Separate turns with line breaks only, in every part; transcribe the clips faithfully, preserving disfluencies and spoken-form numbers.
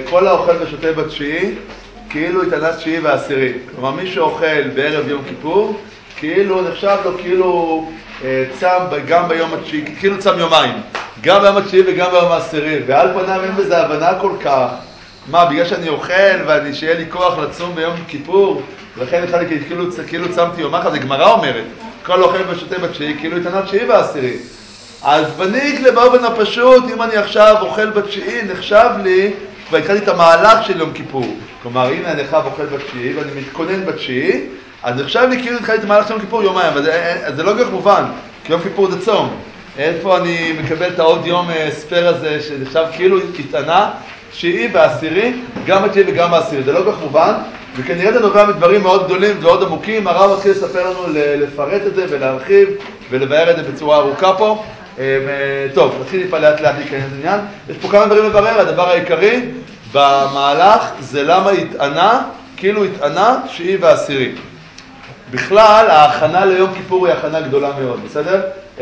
כל האוכל ושותה בתשיעי, כאילו התענה תשיעי ועשירי. כלומר, מי שאוכל בערב יום כיפור, כאילו נחשב לו כאילו צם גם ביום התשיעי, כאילו צם יומיים. גם ביום התשיעי וגם ביום העשירי. ועל פניו אין בזה הבנה כל כך. מה, בגלל שאני אוכל ואני שיהיה לי כוח לצום ביום כיפור, ולכן אחד כאילו, כאילו צמתי יום אחד, זה גמרא אומרת. כל האוכל ושותה בתשיעי, כאילו התענה תשיעי ועשירי. אז בניק באופן הפשוט, אם אני עכשיו אוכל בתשיעי, נחשב לי, כבר התחלתי את המהלך של יום כיפור. כלומר, הנה אני חייב אוכל בתשיעי, ואני מתכונן בתשיעי, אז נחשב לי כאילו התחלתי את המהלך של יום כיפור יומיים, אבל זה, זה לא כל כך מובן, כי יום כיפור זה צום. איפה אני מקבל את העוד יום ספר הזה, שנחשב כאילו התענה, תשיעי ועשירי, גם התשיעי וגם העשירי. זה לא כל כך מובן, וכנראה זה נובע מדברים מאוד גדולים ומאוד עמוקים. הרב מתחיל לספר לנו לפרט את זה ולהרחיב ולבאר את זה בצורה ארוכה פה. טוב, נתחיל לפעול לאט לאט להיכנס לעניין. יש פה כמה דברים לברר. הדבר העיקרי במהלך זה למה התענה, כאילו התענה תשיעי ועשירי. בכלל, ההכנה ליום כיפור היא הכנה גדולה מאוד, בסדר?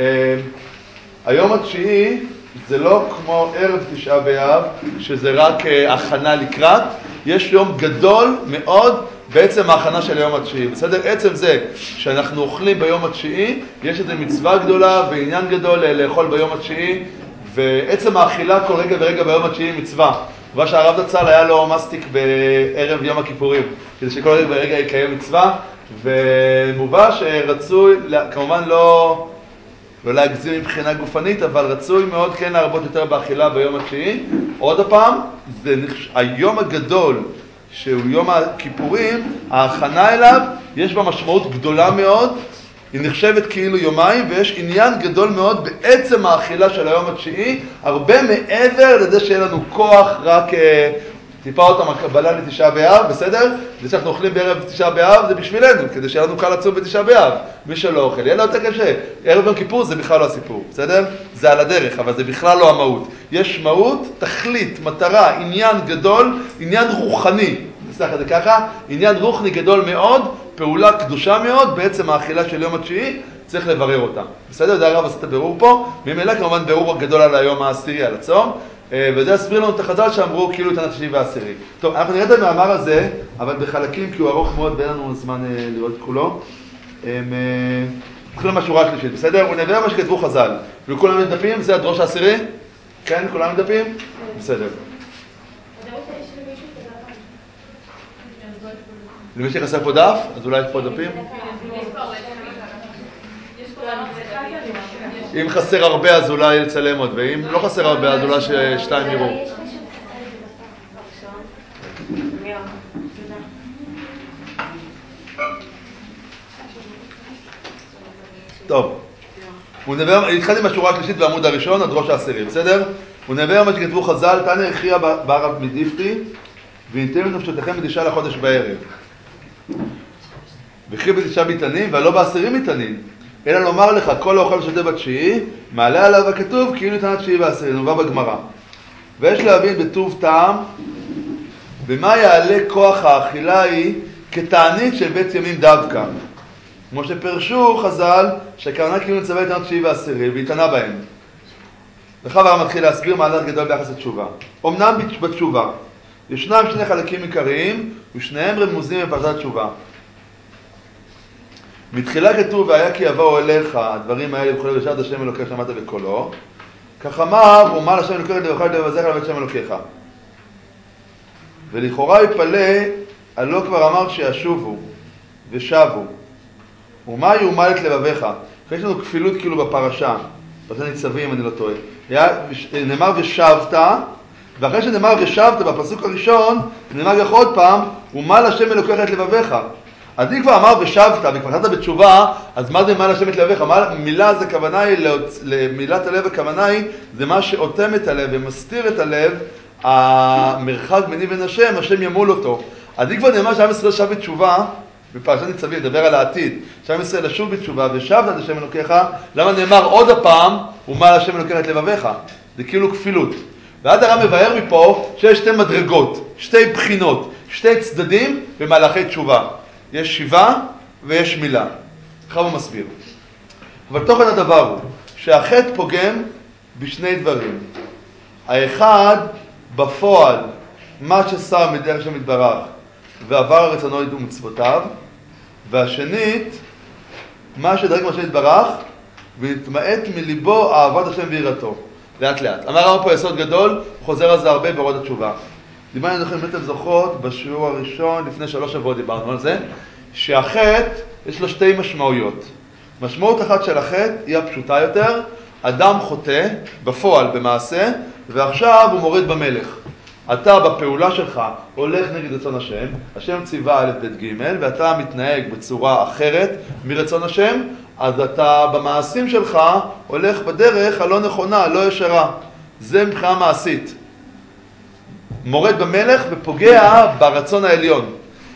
היום התשיעי זה לא כמו ערב תשעה באב, שזה רק הכנה לקראת. יש יום גדול מאוד בעצם ההכנה של יום התשיעי. בסדר? עצם זה שאנחנו אוכלים ביום התשיעי, יש איזו מצווה גדולה ועניין גדול לאכול ביום התשיעי, ועצם האכילה כל רגע ורגע ביום התשיעי מצווה. מה שהרב דצ"ל היה לו מסטיק בערב יום הכיפורים, כדי שכל רגע ורגע יקיים מצווה, ומובא שרצוי, כמובן לא... לא להגזים מבחינה גופנית, אבל רצוי מאוד כן להרבות יותר באכילה ביום התשיעי. עוד פעם, זה נחש... היום הגדול שהוא יום הכיפורים, ההכנה אליו, יש בה משמעות גדולה מאוד, היא נחשבת כאילו יומיים, ויש עניין גדול מאוד בעצם האכילה של היום התשיעי, הרבה מעבר לזה שיהיה לנו כוח רק טיפה אותם הקבלה לתשעה באב, בסדר? זה שאנחנו אוכלים בערב תשעה באב זה בשבילנו, כדי שיהיה לנו קל לצום בתשעה באב. מי שלא אוכל, יהיה לו יותר קשה. ערב יום כיפור זה בכלל לא הסיפור, בסדר? זה על הדרך, אבל זה בכלל לא המהות. יש מהות, תכלית, מטרה, עניין גדול, עניין רוחני. נסח את זה ככה, עניין רוחני גדול מאוד, פעולה קדושה מאוד, בעצם האכילה של יום התשיעי, צריך לברר אותה. בסדר? זה הרב עושה את הבירור פה, ממילא כמובן בירור גדול על היום העשירי, על הצום. וזה יסביר לנו את החז"ל שאמרו כאילו את התשיעי והעשירי. טוב, אנחנו נראה את המאמר הזה, אבל בחלקים, כי הוא ארוך מאוד ואין לנו זמן לראות את כולו. נתחיל מהשורה השלישית, בסדר? הוא נביא מה שכתבו חז"ל. וכולם מדפים, זה הדרוש העשירי? כן, כולם מדפים? בסדר. למי שחסר פה דף, אז אולי יש פה דפים? אם חסר הרבה אז אולי לצלם עוד, ואם לא חסר הרבה אז אולי ששתיים יראו. טוב, הוא נביא, התחלתי עם השורה השלישית בעמוד הראשון, הדרוש העשירי, בסדר? הוא נביא מה שכתבו חז"ל, תנא הכריע בערב מדיפתי, וינתן נפשותיכם בתשעה לחודש בערב. וכי בתשעה ביתנים, ולא בעשירים ביתנים. אלא לומר לך, כל האוכל ושותה בתשיעי, מעלה עליו הכתוב, כאילו ניתן התשיעי והעשירי, נובע בגמרא. ויש להבין בטוב טעם, במה יעלה כוח האכילה היא כתענית של בית ימים דווקא. כמו שפרשו חז"ל, שהכוונה כאילו נצווה ניתן התשיעי והעשירי, והתענה בהם. וכך הרב מתחיל להסביר מעלת גדול ביחס לתשובה. אמנם בתשובה, ישנם שני חלקים עיקריים, ושניהם רמוזים בפרשת התשובה. מתחילה כתוב, והיה כי יבואו אליך, הדברים האלה וכולי בשעת השם אלוקיך שמעת בקולו. כך אמר, ומה לשם אלוקיך לברך לבזך לבית שם אלוקיך. ולכאורה יפלא, הלא כבר אמר שישובו ושבו. ומה יאמר את לבביך? יש לנו כפילות כאילו בפרשה, פרשת ניצבים אני לא טועה. נאמר ושבת, ואחרי שנאמר ושבת בפסוק הראשון, נאמר לך עוד פעם, ומה לשם אלוקיך את לבביך. אז אם כבר אמר ושבת, וכבר חזרת בתשובה, אז מה זה מה לשם את לבביך? מילה זה כוונה היא, למילת הלב הכוונה היא, זה מה שאותם את הלב ומסתיר את הלב, המרחק ביני ובין השם, השם ימול אותו. אז אם כבר נאמר שעם ישראל שב בתשובה, בפרשת ניצבים, נדבר על העתיד, שעם ישראל לשוב בתשובה ושבת את השם אלוקיך, למה נאמר עוד הפעם, ומה לשם אלוקיך את לבביך? זה כאילו כפילות. ואז הרב מבאר מפה שיש שתי מדרגות, שתי בחינות, שתי צדדים במהלכי תשובה. יש שיבה ויש מילה. עכשיו הוא מסביר. אבל תוכן הדבר הוא שהחטא פוגם בשני דברים. האחד, בפועל, מה ששר מדרך השם יתברך ועבר רצונו ומצוותיו, והשנית, מה שדרג מהשם יתברך ונתמעט מליבו אהבת השם ויראתו. לאט לאט. אמר הרב פה יסוד גדול, חוזר על זה הרבה באורות התשובה. דיברנו לכם, אם אתם זוכרות, בשיעור הראשון, לפני שלוש שבועות דיברנו על זה, שהחטא יש לו שתי משמעויות. משמעות אחת של החטא היא הפשוטה יותר, אדם חוטא, בפועל, במעשה, ועכשיו הוא מורד במלך. אתה בפעולה שלך הולך נגד רצון השם, השם ציווה א' ב' ג' ואתה מתנהג בצורה אחרת מרצון השם, אז אתה במעשים שלך הולך בדרך הלא נכונה, לא ישרה. זה מבחינה מעשית. מורד במלך ופוגע ברצון העליון.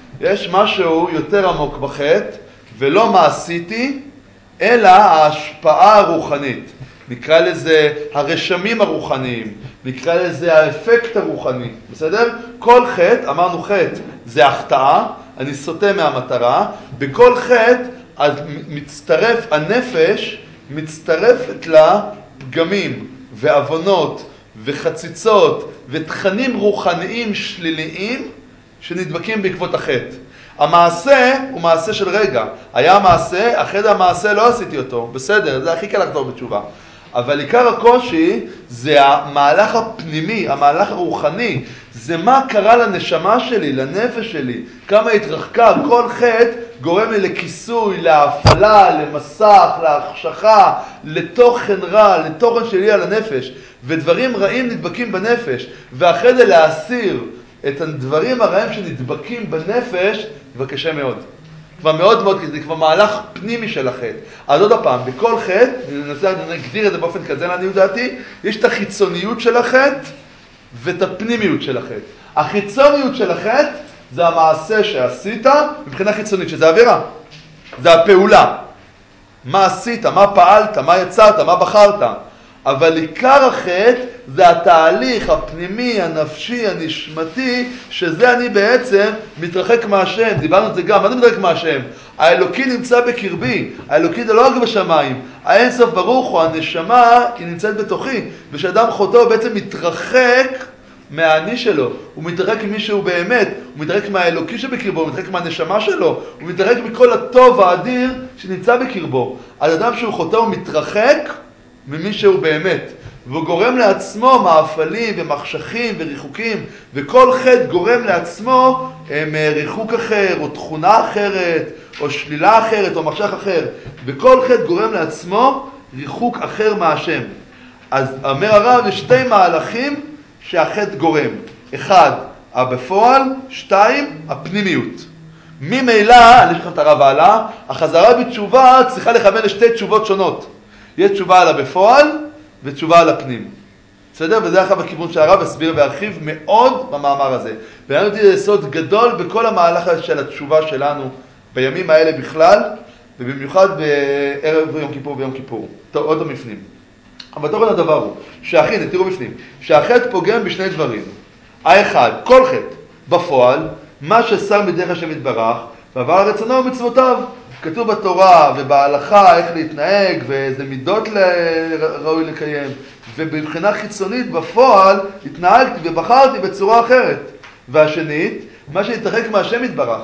יש משהו יותר עמוק בחטא, ולא מעשיתי, אלא ההשפעה הרוחנית. נקרא לזה הרשמים הרוחניים, נקרא לזה האפקט הרוחני, בסדר? כל חטא, אמרנו חטא, זה החטאה, אני סוטה מהמטרה, בכל חטא אז מצטרף, הנפש מצטרפת לה פגמים ועוונות וחציצות ותכנים רוחניים שליליים שנדבקים בעקבות החטא. המעשה הוא מעשה של רגע. היה מעשה, אחרי המעשה לא עשיתי אותו. בסדר, זה הכי קל לחזור בתשובה. אבל עיקר הקושי זה המהלך הפנימי, המהלך הרוחני. זה מה קרה לנשמה שלי, לנפש שלי, כמה התרחקה. כל חטא גורם לי לכיסוי, להפעלה, למסך, להחשכה, לתוכן רע, לתוכן שלי על הנפש. ודברים רעים נדבקים בנפש. ואחרי זה להסיר את הדברים הרעים שנדבקים בנפש, כבר קשה מאוד. כבר מאוד מאוד, זה כבר מהלך פנימי של החטא. אז עוד הפעם, בכל חטא, ננסה להגדיר את זה באופן כזה, לעניות דעתי, יש את החיצוניות של החטא ואת הפנימיות של החטא. החיצוניות של החטא זה המעשה שעשית מבחינה חיצונית, שזה עבירה. זה הפעולה. מה עשית, מה פעלת, מה יצרת, מה בחרת. אבל עיקר החטא זה התהליך הפנימי, הנפשי, הנשמתי, שזה אני בעצם מתרחק מהשם. דיברנו את זה גם, מה זה מתרחק מהשם? האלוקי נמצא בקרבי, האלוקי זה לא רק בשמיים, האין סוף ברוך הוא, הנשמה היא נמצאת בתוכי, ושאדם חוטא הוא בעצם מתרחק מהאני שלו, הוא מתרחק ממי שהוא באמת, הוא מתרחק מהאלוקי שבקרבו, הוא מתרחק מהנשמה שלו, הוא מתרחק מכל הטוב האדיר שנמצא בקרבו. אז אדם שהוא חוטא הוא מתרחק ממי שהוא באמת, והוא גורם לעצמו מאפלים ומחשכים וריחוקים, וכל חטא גורם לעצמו הם, ריחוק אחר, או תכונה אחרת, או שלילה אחרת, או מחשך אחר, וכל חטא גורם לעצמו ריחוק אחר מהשם. אז אומר הרב, יש שתי מהלכים שהחטא גורם. אחד, הבפועל, שתיים, הפנימיות. ממילא, אני אשכח את הרב הלאה, החזרה בתשובה צריכה לכוון לשתי תשובות שונות. יש תשובה על הבפועל ותשובה על הפנים. בסדר? וזה אחר בכיוון שהרב הסביר והרחיב מאוד במאמר הזה. ואני אותי זה סוד גדול בכל המהלך של התשובה שלנו בימים האלה בכלל, ובמיוחד בערב יום כיפור ויום כיפור. טוב, עוד המפנים. אבל תוכן הדבר הוא, שהחטא, תראו בפנים, שהחטא פוגם בשני דברים. האחד, כל חטא, בפועל, מה ששר מדרך השם יתברך, ועבר רצונו ומצוותיו. כתוב בתורה ובהלכה איך להתנהג ואיזה מידות ראוי לקיים, ובבחינה חיצונית בפועל התנהגתי ובחרתי בצורה אחרת. והשנית, מה שהתרחק מהשם יתברך,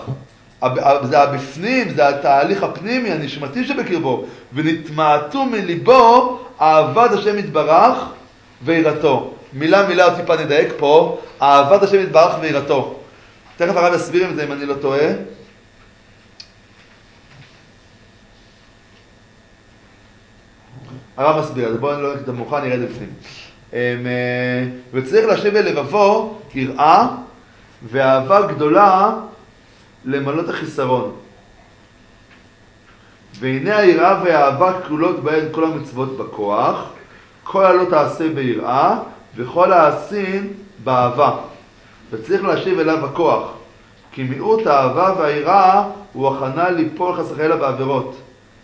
זה הבפנים, זה התהליך הפנימי, הנשמתי שבקרבו, ונתמעטו מליבו אהבת השם יתברך ויראתו. מילה מילה עוד טיפה נדייק פה, אהבת השם יתברך ויראתו. תכף הרב יסביר את זה אם אני לא טועה. הרב מסביר, אז בואו לא נקדם מוכן, נראה את זה בפנים. וצריך להשיב אל לבבו יראה ואהבה גדולה למלות החיסרון. והנה היראה והאהבה כלולות בהן כל המצוות בכוח, כל הלא תעשה ביראה וכל העשין באהבה. וצריך להשיב אליו הכוח, כי מיעוט האהבה והיראה הוא הכנה ליפול חס וחלילה בעבירות.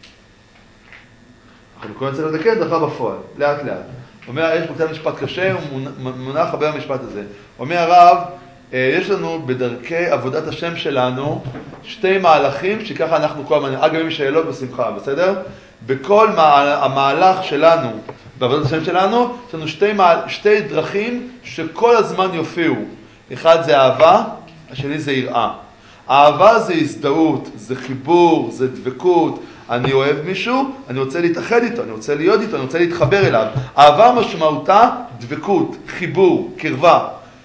אנחנו קוראים צריך לתקן את זה אחר בפועל, לאט לאט. אומר, יש פה קצת משפט קשה, הוא מונח הרבה במשפט הזה. אומר הרב, יש לנו בדרכי עבודת השם שלנו שתי מהלכים שככה אנחנו כל הזמן, אגב עם שאלות בשמחה, בסדר? בכל המהלך שלנו, בעבודת השם שלנו, יש לנו שתי, שתי דרכים שכל הזמן יופיעו. אחד זה אהבה, השני זה יראה. אהבה זה הזדהות, זה חיבור, זה דבקות. אני אוהב מישהו, אני רוצה להתאחד איתו, אני רוצה להיות איתו, אני רוצה להתחבר אליו. אהבה משמעותה דבקות, חיבור, קרבה.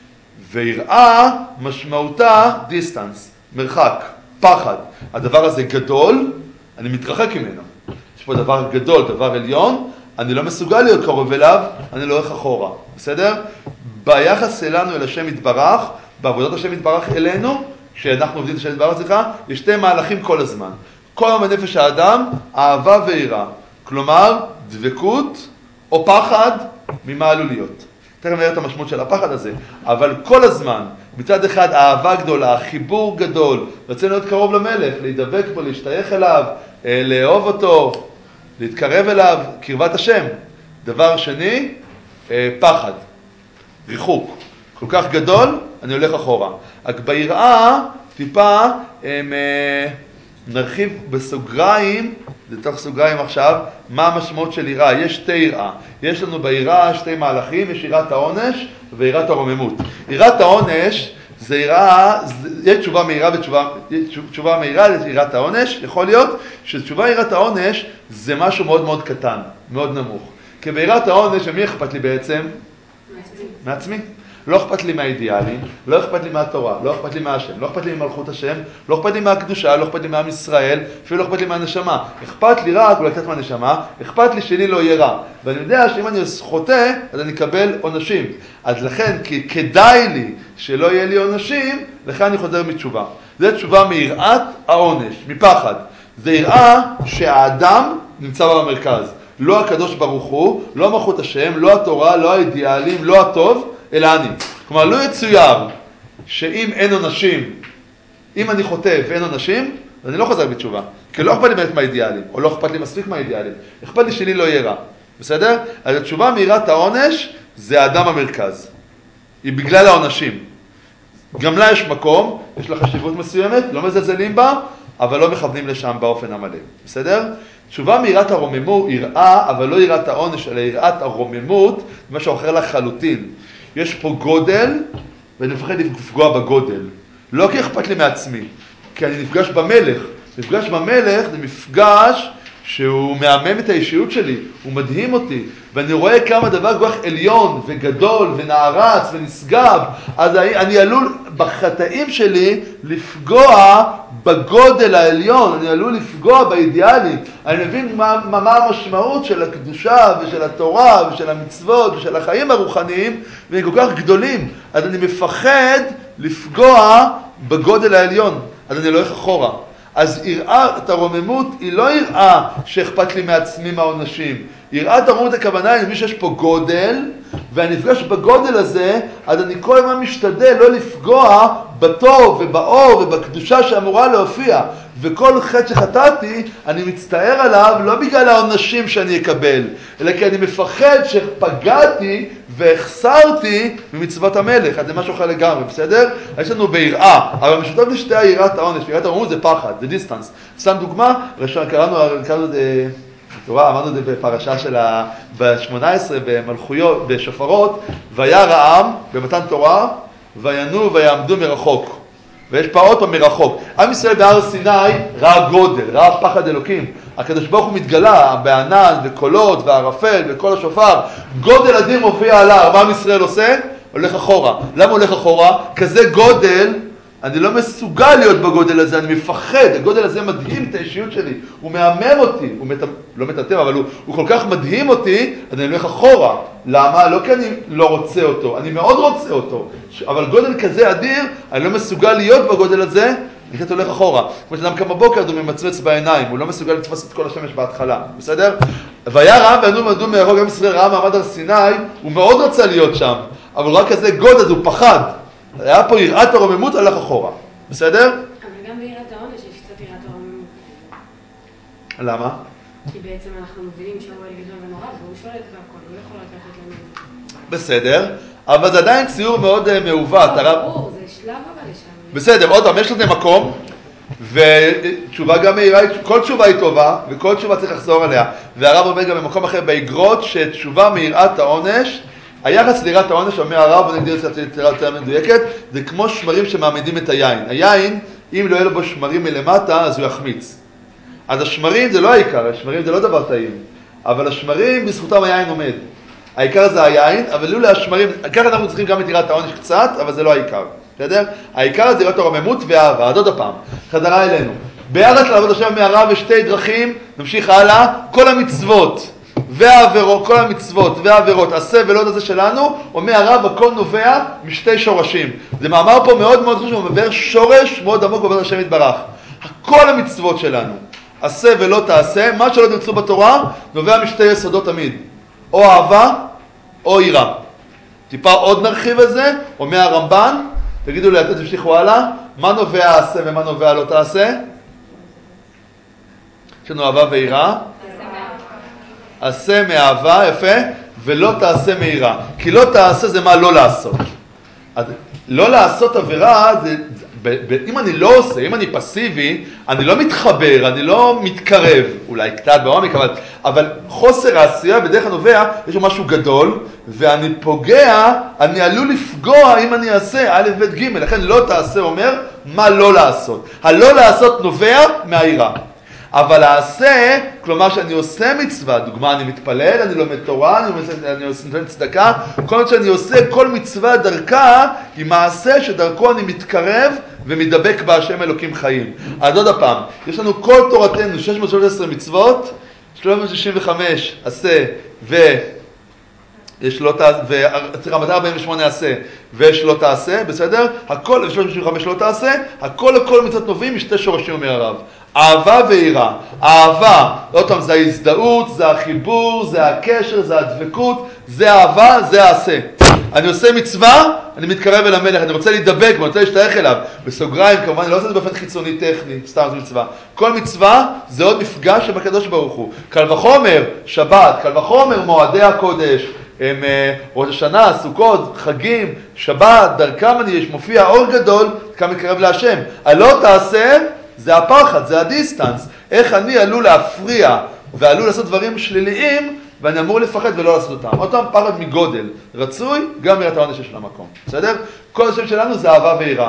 ויראה משמעותה דיסטנס, מרחק, פחד. הדבר הזה גדול, אני מתרחק ממנו. יש פה דבר גדול, דבר עליון, אני לא מסוגל להיות קרוב אליו, אני לא הולך אחורה. בסדר? ביחס אלינו אל השם יתברך, בעבודת השם יתברך אלינו, כשאנחנו עובדים את השם יתברך, סליחה, יש שתי מהלכים כל הזמן. כל הזמן בנפש האדם, אהבה ויראה. כלומר, דבקות או פחד ממה עלול להיות. תכף נראה את המשמעות של הפחד הזה. אבל כל הזמן, מצד אחד אהבה גדולה, חיבור גדול, רצינו להיות קרוב למלך, להידבק בו, להשתייך אליו, לאהוב אותו, להתקרב אליו, קרבת השם. דבר שני, פחד, ריחוק. כל כך גדול, אני הולך אחורה. רק ביראה, טיפה, הם, נרחיב בסוגריים, לתוך סוגריים עכשיו, מה המשמעות של יראה. יש שתי יראה. יש לנו ביראה שתי מהלכים, יש יראת העונש ויראת הרוממות. יראת העונש זה יראה, יש תשובה מהירה ותשובה תשובה מהירה ליראת העונש. יכול להיות שתשובה יראת העונש זה משהו מאוד מאוד קטן, מאוד נמוך. כי ביראת העונש, ומי אכפת לי בעצם? מעצמי. מעצמי. לא אכפת לי מהאידיאלים, לא אכפת לי מהתורה, לא אכפת לי מהשם, לא אכפת לי ממלכות השם, לא אכפת לי מהקדושה, לא אכפת לי מעם ישראל, אפילו לא אכפת לי מהנשמה. אכפת לי רק אולי קצת מהנשמה, אכפת לי שלי לא יהיה רע. ואני יודע שאם אני חוטא, אז אני אקבל עונשים. אז לכן, כי כדאי לי שלא יהיה לי עונשים, לכן אני חוזר מתשובה. זו תשובה מיראת העונש, מפחד. זה יראה שהאדם נמצא במרכז. לא הקדוש ברוך הוא, לא מלכות השם, לא התורה, לא האידיאלים, לא הטוב, אלא אני. כלומר, לא יצויר שאם אין עונשים, אם אני חוטא ואין עונשים, אז אני לא חוזר בתשובה. כי לא אכפת לי באמת מהאידיאלים, או לא אכפת לי מספיק מהאידיאלים. אכפת לי שלי לא יהיה רע. בסדר? אז התשובה מיראת העונש זה האדם המרכז. היא בגלל העונשים. גם לה יש מקום, יש לה חשיבות מסוימת, לא מזלזלים בה, אבל לא מכוונים לשם באופן המלא. בסדר? תשובה מיראת הרוממות, יראה, אבל לא יראת העונש, אלא יראת הרוממות, זה משהו אחר לחלוטין. יש פה גודל, ואני מפחד לפגוע בגודל. לא כי אכפת לי מעצמי, כי אני נפגש במלך. נפגש במלך זה מפגש שהוא מהמם את האישיות שלי, הוא מדהים אותי, ואני רואה כמה דבר כל כך עליון וגדול ונערץ ונשגב, אז אני עלול בחטאים שלי לפגוע בגודל העליון, אני עלול לפגוע באידיאלים. אני מבין מה, מה המשמעות של הקדושה ושל התורה ושל המצוות ושל החיים הרוחניים, והם כל כך גדולים, אז אני מפחד לפגוע בגודל העליון, אז אני לא הולך אחורה. אז יראת הרוממות היא לא יראה שאכפת לי מעצמי מהעונשים. יראת הרוממות הכוונה היא למי שיש פה גודל, ואני נפגש בגודל הזה, אז אני כל הזמן משתדל לא לפגוע בטוב ובאור ובקדושה שאמורה להופיע. וכל חטא שחטאתי, אני מצטער עליו לא בגלל העונשים שאני אקבל, אלא כי אני מפחד שפגעתי והחסרתי ממצוות המלך. אז זה משהו אחר לגמרי, בסדר? יש לנו ביראה, אבל משותף לשתי היראת העונש, יראת הרוממות זה פחד, זה דיסטנס. סתם דוגמה, ראשון קראנו, קראנו בתורה, אמרנו את זה בפרשה של ה-שמונה עשרה במלכויות, בשופרות, וירא העם במתן תורה, וינו ויעמדו מרחוק. ויש פה עוד פעם מרחוק. עם ישראל בהר סיני ראה גודל, ראה פחד אלוקים. הקדוש ברוך הוא מתגלה בענן וקולות וערפל וכל השופר. גודל אדיר מופיע על ההר. מה עם ישראל עושה? הולך אחורה. למה הולך אחורה? כזה גודל, אני לא מסוגל להיות בגודל הזה, אני מפחד. הגודל הזה מדהים את האישיות שלי. הוא מהמם אותי. הוא מת... לא מטמטם, אבל הוא, הוא כל כך מדהים אותי, אז אני הולך אחורה. למה? לא כי אני לא רוצה אותו, אני מאוד רוצה אותו. אבל גודל כזה אדיר, אני לא מסוגל להיות בגודל הזה, אני קצת הולך אחורה. כמו שאדם קם בבוקר, הוא ממצמץ בעיניים, הוא לא מסוגל לתפוס את כל השמש בהתחלה. בסדר? וירא העם וינו ועמדו מרחוק. עם ישראל ראה מעמד הר סיני, הוא מאוד רצה להיות שם, אבל רק כזה גודל, הוא פחד. היה פה יראת הרוממות, הלך אחורה. בסדר?
אבל גם ביראת העונש יש קצת יראת הרוממות.
למה?
כי בעצם אנחנו מבינים שהוא אל גדול ונורא, והוא שולט והכל, הוא יכול לקחת לנו.
בסדר, אבל זה עדיין ציור מאוד מעוות.
ברור, זה שלב אבל לשם.
בסדר, עוד פעם, יש לזה מקום, ותשובה גם מהירה, כל תשובה היא טובה, וכל תשובה צריך לחזור עליה. והרב אומר גם במקום אחר באגרות, שתשובה מיראת העונש, היחס ליראת העונש, אומר הרב, ונגדיר את זה יותר מדויקת, זה כמו שמרים שמעמידים את היין. היין, אם לא יהיה לו בו שמרים מלמטה, אז הוא יחמיץ. אז השמרים זה לא העיקר, השמרים זה לא דבר טעים, אבל השמרים בזכותם היין עומד. העיקר זה היין, אבל לא להשמרים, ככה אנחנו צריכים גם את יראת העונש קצת, אבל זה לא העיקר. בסדר? העיקר זה יראת הרוממות ואהבה. אז עוד הפעם, חזרה אלינו. בארץ לעבוד השם מהרב יש שתי דרכים, נמשיך הלאה, כל המצוות והעבירות, כל המצוות והעבירות, עשה ולא תעשה שלנו, אומר הרב, הכל נובע משתי שורשים. זה מאמר פה מאוד מאוד חשוב, הוא מבאר שורש מאוד עמוק בעבודת השם יתברך. כל המצוות שלנו, עשה ולא תעשה, מה שלא תרצו בתורה, נובע משתי יסודות תמיד. או אהבה, או יראה. טיפה עוד נרחיב את זה, אומר הרמב"ן, תגידו לי, אתם תמשיכו הלאה, מה נובע עשה ומה נובע לא תעשה? יש לנו אהבה ויראה. עשה מאהבה, יפה, ולא תעשה מיראה. כי לא תעשה זה מה לא לעשות. אז לא לעשות עבירה, זה, ב, ב, אם אני לא עושה, אם אני פסיבי, אני לא מתחבר, אני לא מתקרב, אולי קצת בעומק, אבל, אבל חוסר העשייה בדרך הנובע, יש לו משהו גדול, ואני פוגע, אני עלול לפגוע אם אני אעשה א' ב' ג', לכן לא תעשה אומר מה לא לעשות. הלא לעשות נובע מהיראה. אבל העשה, כלומר שאני עושה מצווה, דוגמה, אני מתפלל, אני לומד תורה, אני נותן צדקה, כל מה שאני עושה, כל מצווה דרכה, היא מעשה שדרכו אני מתקרב ומדבק בהשם אלוקים חיים. אז עוד הפעם, יש לנו כל תורתנו, שש מאות ושלוש עשרה מצוות, שלוש מאות שישים וחמש עשה ו... יש לא תעשה, וצריכה מאתיים ארבעים ושמונה עשה, ויש לא תעשה, בסדר? הכל, ו-שלוש מאות שישים וחמש לא תעשה, הכל הכל מצוות נובעים משתי שורשים, אומר הרב. אהבה ויראה. אהבה, עוד פעם, זה ההזדהות, זה החיבור, זה הקשר, זה הדבקות, זה אהבה, זה העשה. אני עושה מצווה, אני מתקרב אל המלך, אני רוצה להידבק, אני רוצה להשתייך אליו. בסוגריים, כמובן, אני לא עושה את זה באופן חיצוני טכני, סתם זה מצווה. כל מצווה זה עוד מפגש עם הקדוש ברוך הוא. קל וחומר, שבת, קל וחומר, מועדי הקודש. הם ראש השנה, סוכות, חגים, שבת, דרכם אני יש מופיע אור גדול, כמה מקרב להשם. הלא תעשה, זה הפחד, זה הדיסטנס. איך אני עלול להפריע ועלול לעשות דברים שליליים, ואני אמור לפחד ולא לעשות אותם. אותם פחד מגודל. רצוי, גם יראת העונש יש לה מקום. בסדר? כל השם שלנו זה אהבה ויראה.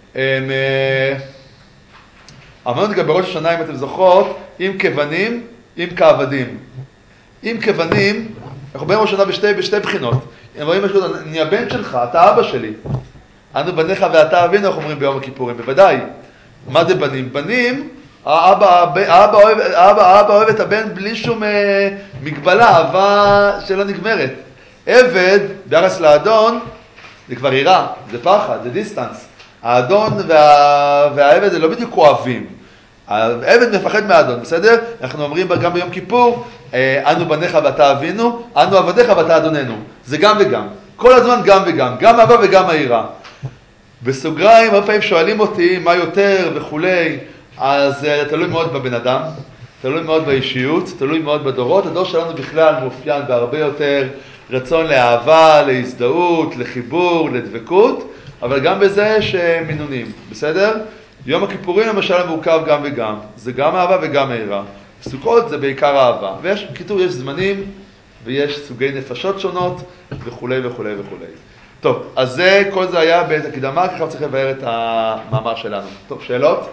אמרנו גם בראש השנה, אם אתם זוכרות, עם כבנים, עם כעבדים. עם כבנים, אנחנו באים ראש השנה בשתי, בשתי בחינות. הם רואים משהו, אני הבן שלך, אתה אבא שלי. אנו בניך ואתה אבינו, אנחנו אומרים ביום הכיפורים, בוודאי. מה זה בנים? בנים, האבא, האבא, אוהב, האבא, האבא אוהב את הבן בלי שום אה, מגבלה, אהבה שלא נגמרת. עבד, ביחס לאדון, זה כבר יראה, זה פחד, זה דיסטנס. האדון וה, והעבד זה לא בדיוק אוהבים. העבד מפחד מהאדון, בסדר? אנחנו אומרים גם ביום כיפור, אנו בניך ואתה אבינו, אנו עבדיך ואתה אדוננו. זה גם וגם. כל הזמן גם וגם. גם אהבה וגם היראה. בסוגריים, הרבה פעמים שואלים אותי מה יותר וכולי, אז תלוי מאוד בבן אדם, תלוי מאוד באישיות, תלוי מאוד בדורות. הדור שלנו בכלל מאופיין בהרבה יותר רצון לאהבה, להזדהות, לחיבור, לדבקות, אבל גם בזה יש מינונים, בסדר? יום הכיפורים למשל מורכב גם וגם, זה גם אהבה וגם היראה. סוכות זה בעיקר אהבה, ויש, בכיתוב יש זמנים ויש סוגי נפשות שונות וכולי וכולי וכולי. טוב, אז זה, כל זה היה בעת הקדמה, ככה צריך לבאר את המאמר שלנו. טוב, שאלות?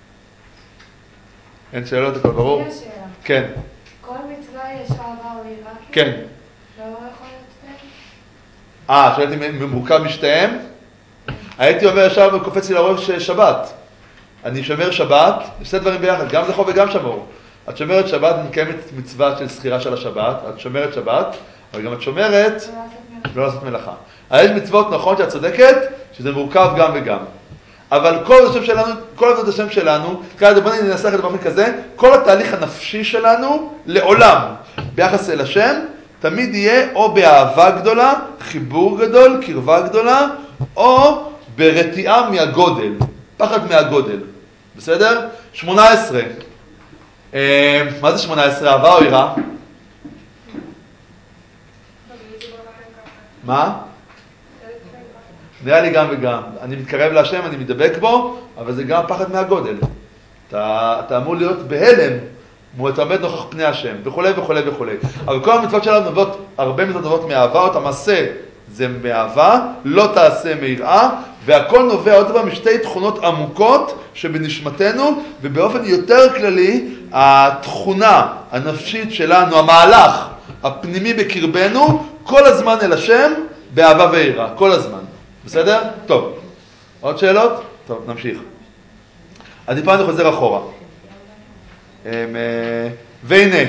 אין שאלות, הכל ברור?
יש שאלה.
כן.
כל מצווה יש אהבה או יראה?
כן.
לא יכול להיות שתיים?
אה, שאלתי אם מורכב משתיהם? הייתי אומר ישר וקופץ לי לראש שבת. אני שומר שבת, שתי דברים ביחד, גם זכור וגם שמור. את שומרת שבת, מקיימת מצווה של סחירה של השבת, את שומרת שבת, אבל גם את שומרת לא לעשות מלאכה. אז יש מצוות, נכון שאת צודקת, שזה מורכב גם וגם. אבל כל השם שלנו, כל עבודת השם שלנו, ככה בוא ננסח את זה באופן כזה, כל התהליך הנפשי שלנו לעולם ביחס אל השם, תמיד יהיה או באהבה גדולה, חיבור גדול, קרבה גדולה, או ברתיעה מהגודל, פחד מהגודל. בסדר? שמונה עשרה. מה זה שמונה עשרה? אהבה או יראה? מה? נראה לי גם וגם. אני מתקרב להשם, אני מדבק בו, אבל זה גם פחד מהגודל. אתה, אתה אמור להיות בהלם, אתה עומד נוכח פני השם, וכו' וכו' וכו'. אבל כל המצוות שלנו נובעות, הרבה מצוות נובעות מאהבה, אותה מעשה זה מאהבה, לא תעשה מיראה, והכל נובע עוד פעם משתי תכונות עמוקות שבנשמתנו, ובאופן יותר כללי, התכונה הנפשית שלנו, המהלך הפנימי בקרבנו, כל הזמן אל השם, באהבה ויראה, כל הזמן. בסדר? טוב. עוד שאלות? טוב, נמשיך. אז טיפה אני חוזר אחורה. והנה.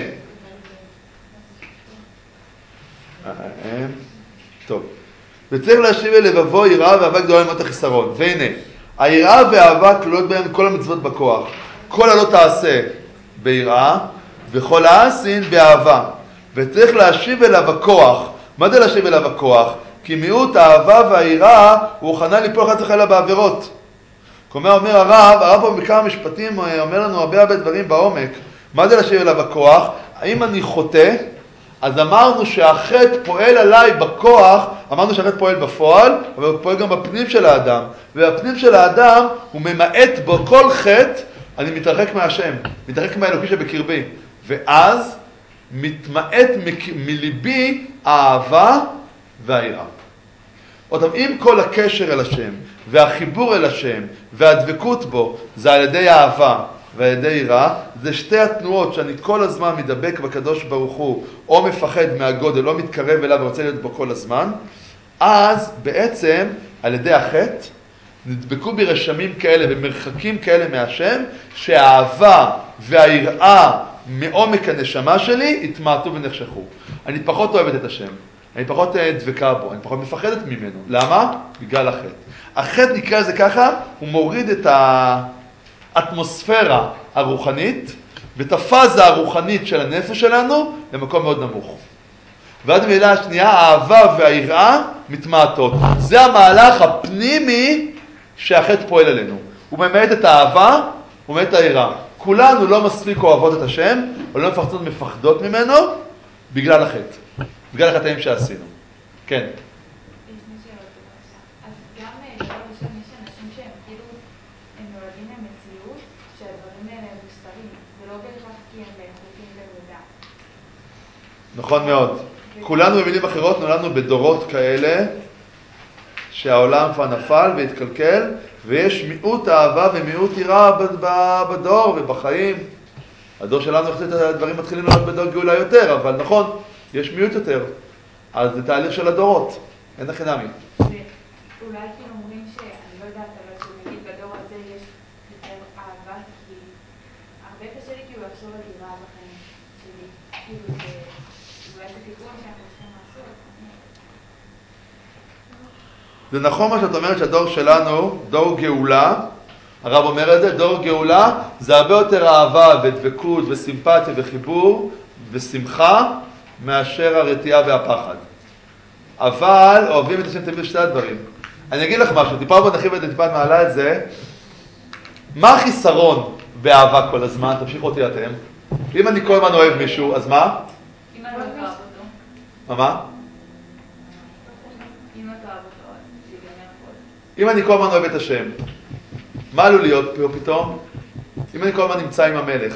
טוב. וצריך להשיב אל לבבו יראה ואהבה גדולה למות החיסרון. והנה, היראה והאהבה כלולות בהם כל המצוות בכוח. כל הלא תעשה ביראה, וכל העשין באהבה. וצריך להשיב אליו הכוח. מה זה להשיב אליו הכוח? כי מיעוט האהבה והיראה הוא הוכנה ליפול חס וחלילה בעבירות. כלומר, אומר הרב, הרב פה בכמה משפטים אומר לנו הרבה הרבה דברים בעומק. מה זה להשיב אליו הכוח? האם אני חוטא? אז אמרנו שהחטא פועל עליי בכוח, אמרנו שהחטא פועל בפועל, אבל הוא פועל גם בפנים של האדם. והפנים של האדם הוא ממעט בו כל חטא, אני מתרחק מהשם, מתרחק מהאלוקי שבקרבי. ואז מתמעט מליבי האהבה והיראה. עוד פעם, אם כל הקשר אל השם, והחיבור אל השם, והדבקות בו, זה על ידי אהבה ועל ידי יראה, זה שתי התנועות שאני כל הזמן מדבק בקדוש ברוך הוא, או מפחד מהגודל, לא מתקרב אליו ורוצה להיות בו כל הזמן, אז בעצם על ידי החטא, נדבקו בי רשמים כאלה ומרחקים כאלה מהשם, שהאהבה והיראה מעומק הנשמה שלי התמעטו ונחשכו. אני פחות אוהבת את השם. אני פחות דבקה בו, אני פחות מפחדת ממנו. למה? בגלל החטא. החטא נקרא לזה ככה, הוא מוריד את האטמוספירה הרוחנית, ואת הפאזה הרוחנית של הנפש שלנו, למקום מאוד נמוך. ועד המילה השנייה, האהבה והיראה מתמעטות. זה המהלך הפנימי שהחטא פועל עלינו. הוא ממעט את האהבה, הוא ממעט את היראה. כולנו לא מספיק אוהבות את השם, או לא מפחדות מפחדות ממנו, בגלל החטא. בגלל החטאים שעשינו. כן.
יש לי שאלות בבקשה. אז גם דבר ראשון, יש אנשים שהם כאילו, הם נולדים למציאות שהדברים האלה הם מוסתרים, ולא בהכרח כי הם חוטאים במודע.
נכון מאוד. כולנו במילים אחרות נולדנו בדורות כאלה, שהעולם כבר נפל והתקלקל, ויש מיעוט אהבה ומיעוט יראה בדור ובחיים. הדור שלנו יחסית הדברים מתחילים לעלות בדור גאולה יותר, אבל נכון, יש מיעוט יותר. אז זה תהליך של הדורות, אין הכי נמי.
אולי כאילו אומרים שאני לא יודעת, אבל שנגיד בדור הזה יש יותר אהבה, כי הרבה קשה לי כאילו לחשוב על יראה בחיים שלי. כאילו זה, אולי זה תיקון שאנחנו צריכים לעשות.
זה נכון מה שאת אומרת שהדור שלנו, דור גאולה, הרב אומר את זה, דור גאולה זה הרבה יותר אהבה ודבקות וסימפתיה וחיבור ושמחה מאשר הרתיעה והפחד. אבל אוהבים את השם תמיד בשתי הדברים. אני אגיד לך משהו, טיפה בוא נרחיב את זה, טיפה מעלה את זה. מה החיסרון באהבה כל הזמן? תמשיכו אותי אתם. אם אני כל הזמן אוהב מישהו, אז מה?
אם אני לא אוהב אותו.
מה מה?
אם אתה אוהב אותו, אז שיגמר הכל.
אם אני כל הזמן אוהב את השם, מה עלול להיות פה פתאום? אם אני כל הזמן נמצא עם המלך.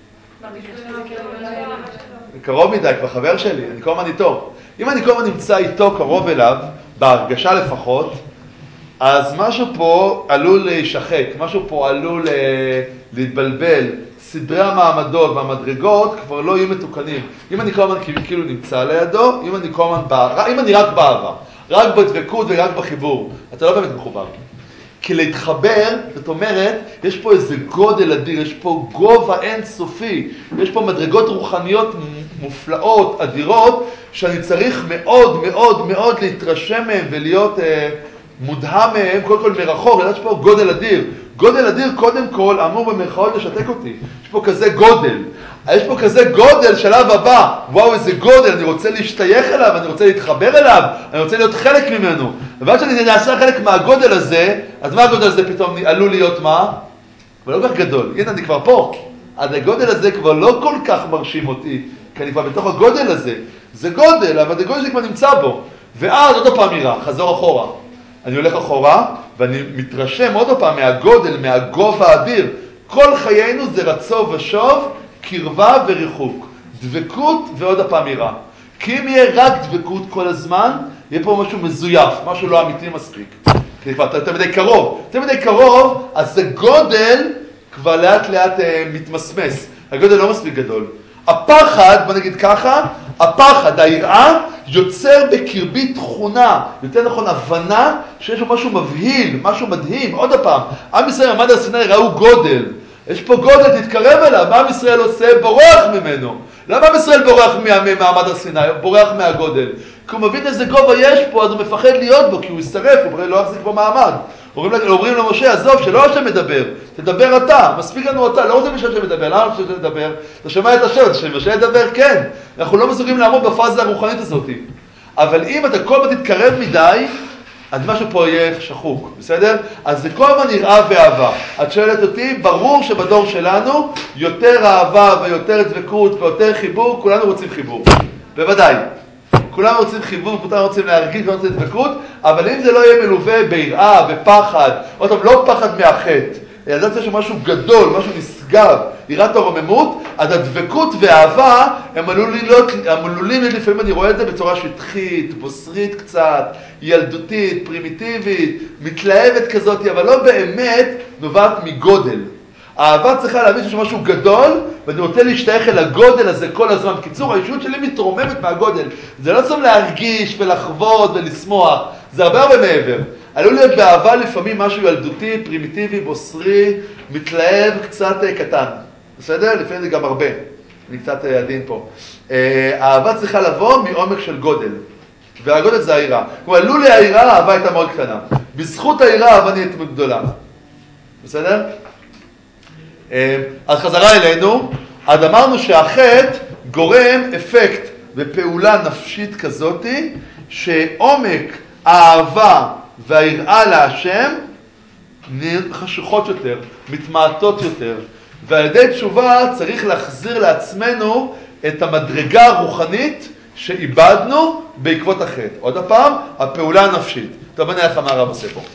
קרוב מדי, כבר חבר שלי, אני כל הזמן איתו. אם אני כל הזמן נמצא איתו, קרוב אליו, בהרגשה לפחות, אז משהו פה עלול להישחק, משהו פה עלול להתבלבל. סדרי המעמדות והמדרגות כבר לא יהיו מתוקנים. אם אני כל הזמן כאילו נמצא לידו, אם אני כל הזמן באהבה, אם אני רק באהבה, רק בדבקות ורק בחיבור, אתה לא באמת מחובר. כי להתחבר, זאת אומרת, יש פה איזה גודל אדיר, יש פה גובה אינסופי, יש פה מדרגות רוחניות מופלאות, אדירות, שאני צריך מאוד מאוד מאוד להתרשם מהם ולהיות אה, מודהם מהם, קודם כל מרחוק, לדעת שפה גודל אדיר. גודל אדיר קודם כל אמור במרכאות לשתק אותי. יש פה כזה גודל. יש פה כזה גודל, שלב הבא. וואו, איזה גודל, אני רוצה להשתייך אליו, אני רוצה להתחבר אליו, אני רוצה להיות חלק ממנו. ועד שאני נעשה חלק מהגודל הזה, אז מה הגודל הזה פתאום עלול להיות מה? אבל לא כל כך גדול. הנה, אני כבר פה. אז הגודל הזה כבר לא כל כך מרשים אותי, כי אני כבר בתוך הגודל הזה. זה גודל, אבל זה גודל שאני כבר נמצא בו. ואז עוד פעם יראה, חזור אחורה. אני הולך אחורה, ואני מתרשם עוד פעם מהגודל, מהגובה האדיר. כל חיינו זה רצו ושוב, קרבה וריחוק. דבקות ועוד פעם יראה. כי אם יהיה רק דבקות כל הזמן, יהיה פה משהו מזויף, משהו לא אמיתי מספיק. כי כבר אתה מדי קרוב. אתה מדי קרוב, אז הגודל כבר לאט לאט אה, מתמסמס. הגודל לא מספיק גדול. הפחד, בוא נגיד ככה, הפחד, היראה, יוצר בקרבי תכונה, יותר נכון הבנה, שיש פה משהו מבהיל, משהו מדהים. עוד הפעם, עם ישראל מעמד הר סיני ראו גודל. יש פה גודל, תתקרב אליו, מה עם ישראל עושה? בורח ממנו. למה עם ישראל בורח ממעמד הר סיני? בורח מהגודל. כי הוא מבין איזה גובה יש פה, אז הוא מפחד להיות בו, כי הוא ישרף, הוא לא יחזיק בו מעמד. אומרים, אומרים למשה, עזוב, שלא השם מדבר, תדבר אתה, מספיק לנו אתה, לא רוצה בשביל השם מדבר, למה בשביל השם מדבר? אתה שומע את השם, השם השם מדבר, כן. אנחנו לא מסוגלים לעמוד בפאזה הרוחנית הזאת. אבל אם אתה כל פעם תתקרב מדי, אז משהו פה יהיה שחוק, בסדר? אז זה כל הזמן יראה ואהבה. את שואלת אותי, ברור שבדור שלנו, יותר אהבה ויותר דבקות ויותר חיבור, כולנו רוצים חיבור. בוודאי. כולם רוצים חיבור, כולם רוצים להרגיש, כולם רוצים דבקות, אבל אם זה לא יהיה מלווה ביראה, בפחד, עוד פעם, לא פחד מהחטא, אלא זה שיש משהו גדול, משהו נשגב, יראת הרוממות, אז הדבקות והאהבה, הם עלולים להיות, הם עלולים להיות, לפעמים אני רואה את זה בצורה שטחית, בוסרית קצת, ילדותית, פרימיטיבית, מתלהבת כזאת, אבל לא באמת נובעת מגודל. האהבה צריכה להבין שיש משהו גדול, ואני רוצה להשתייך אל הגודל הזה כל הזמן. בקיצור, האישיות שלי מתרוממת מהגודל. זה לא צריך להרגיש ולחוות ולשמוח, זה הרבה הרבה מעבר. עלול להיות באהבה לפעמים משהו ילדותי, פרימיטיבי, בוסרי, מתלהב, קצת קטן. בסדר? לפעמים זה גם הרבה. אני קצת עדין פה. האהבה צריכה לבוא מעומק של גודל. והגודל זה העירה. כלומר, עלול לי העירה, האהבה הייתה מאוד קטנה. בזכות העירה, האהבה נהיית מאוד גדולה. בסדר? אז חזרה אלינו, אז אמרנו שהחטא גורם אפקט בפעולה נפשית כזאת, שעומק האהבה והיראה להשם חשוכות יותר, מתמעטות יותר, ועל ידי תשובה צריך להחזיר לעצמנו את המדרגה הרוחנית שאיבדנו בעקבות החטא. עוד הפעם, הפעולה הנפשית. טוב, אני איך מה הרב עושה פה.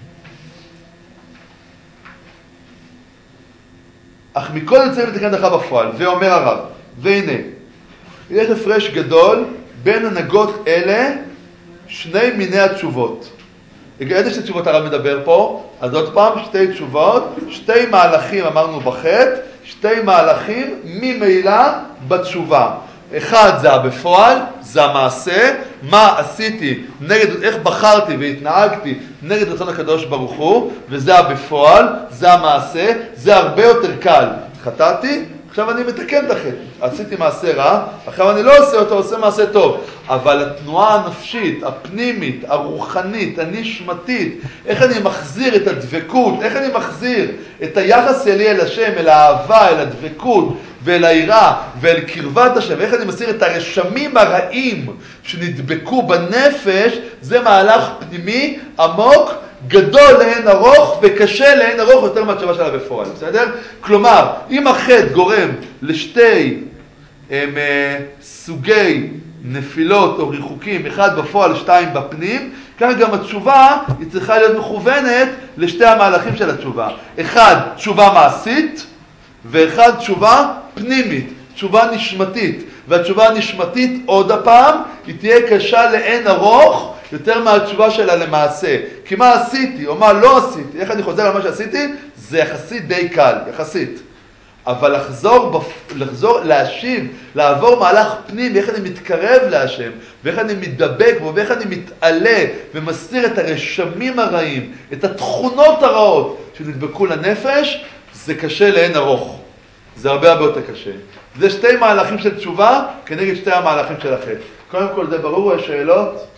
אך מכל זה מתקן לך בפועל, ואומר הרב, והנה, יש הפרש גדול בין הנהגות אלה שני מיני התשובות. איזה שתי תשובות הרב מדבר פה? אז עוד פעם, שתי תשובות, שתי מהלכים אמרנו בחטא, שתי מהלכים ממילא בתשובה. אחד זה הבפועל, זה המעשה, מה עשיתי, נגד, איך בחרתי והתנהגתי נגד רצון הקדוש ברוך הוא, וזה הבפועל, זה המעשה, זה הרבה יותר קל. חטאתי, עכשיו אני מתקן את החטא. עשיתי מעשה רע, עכשיו אני לא עושה אותו, עושה מעשה טוב. אבל התנועה הנפשית, הפנימית, הרוחנית, הנשמתית, איך אני מחזיר את הדבקות, איך אני מחזיר את היחס שלי אל השם, אל האהבה, אל הדבקות, ואל היראה, ואל קרבת השם, ואיך אני מסיר את הרשמים הרעים שנדבקו בנפש, זה מהלך פנימי, עמוק, גדול לאין ארוך וקשה לאין ארוך יותר מהתשובה שלה בפועל, בסדר? כלומר, אם החטא גורם לשתי הם, סוגי נפילות או ריחוקים, אחד בפועל, שתיים בפנים, כך גם התשובה היא צריכה להיות מכוונת לשתי המהלכים של התשובה. אחד, תשובה מעשית, ואחד, תשובה פנימית, תשובה נשמתית. והתשובה הנשמתית, עוד הפעם, היא תהיה קשה לאין ארוך, יותר מהתשובה שלה למעשה. כי מה עשיתי או מה לא עשיתי, איך אני חוזר על מה שעשיתי, זה יחסית די קל, יחסית. אבל לחזור, לחזור, להשיב, לעבור מהלך פנים, איך אני מתקרב להשם, ואיך אני מתדבק בו, ואיך אני מתעלה ומסתיר את הרשמים הרעים, את התכונות הרעות שנדבקו לנפש, זה קשה לאין ארוך. זה הרבה הרבה יותר קשה. זה שתי מהלכים של תשובה כנגד שתי המהלכים של החטא. קודם כל זה ברור, יש שאלות?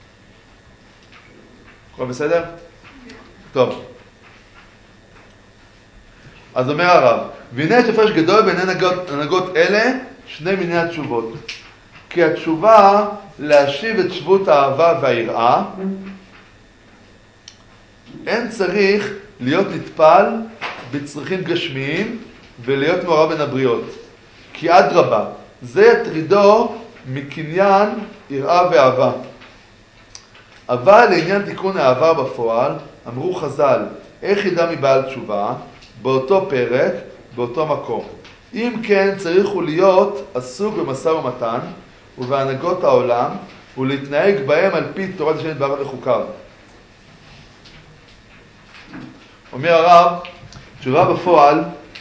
הכל בסדר? טוב. אז אומר הרב, והנה יש הפרש גדול בין הנהגות, הנהגות אלה, שני מיני התשובות. כי התשובה להשיב את שבות האהבה והיראה, אין צריך להיות נטפל בצרכים גשמיים ולהיות מעורב בין הבריות. כי אדרבה, זה יטרידו מקניין יראה ואהבה. אבל לעניין תיקון האהבה בפועל, אמרו חז"ל, איך ידע מבעל תשובה? באותו פרק, באותו מקום. אם כן, צריך הוא להיות עסוק במשא ומתן ובהנהגות העולם, ולהתנהג בהם על פי תורת השם יתברך וחוקיו. אומר הרב, תשובה בפועל,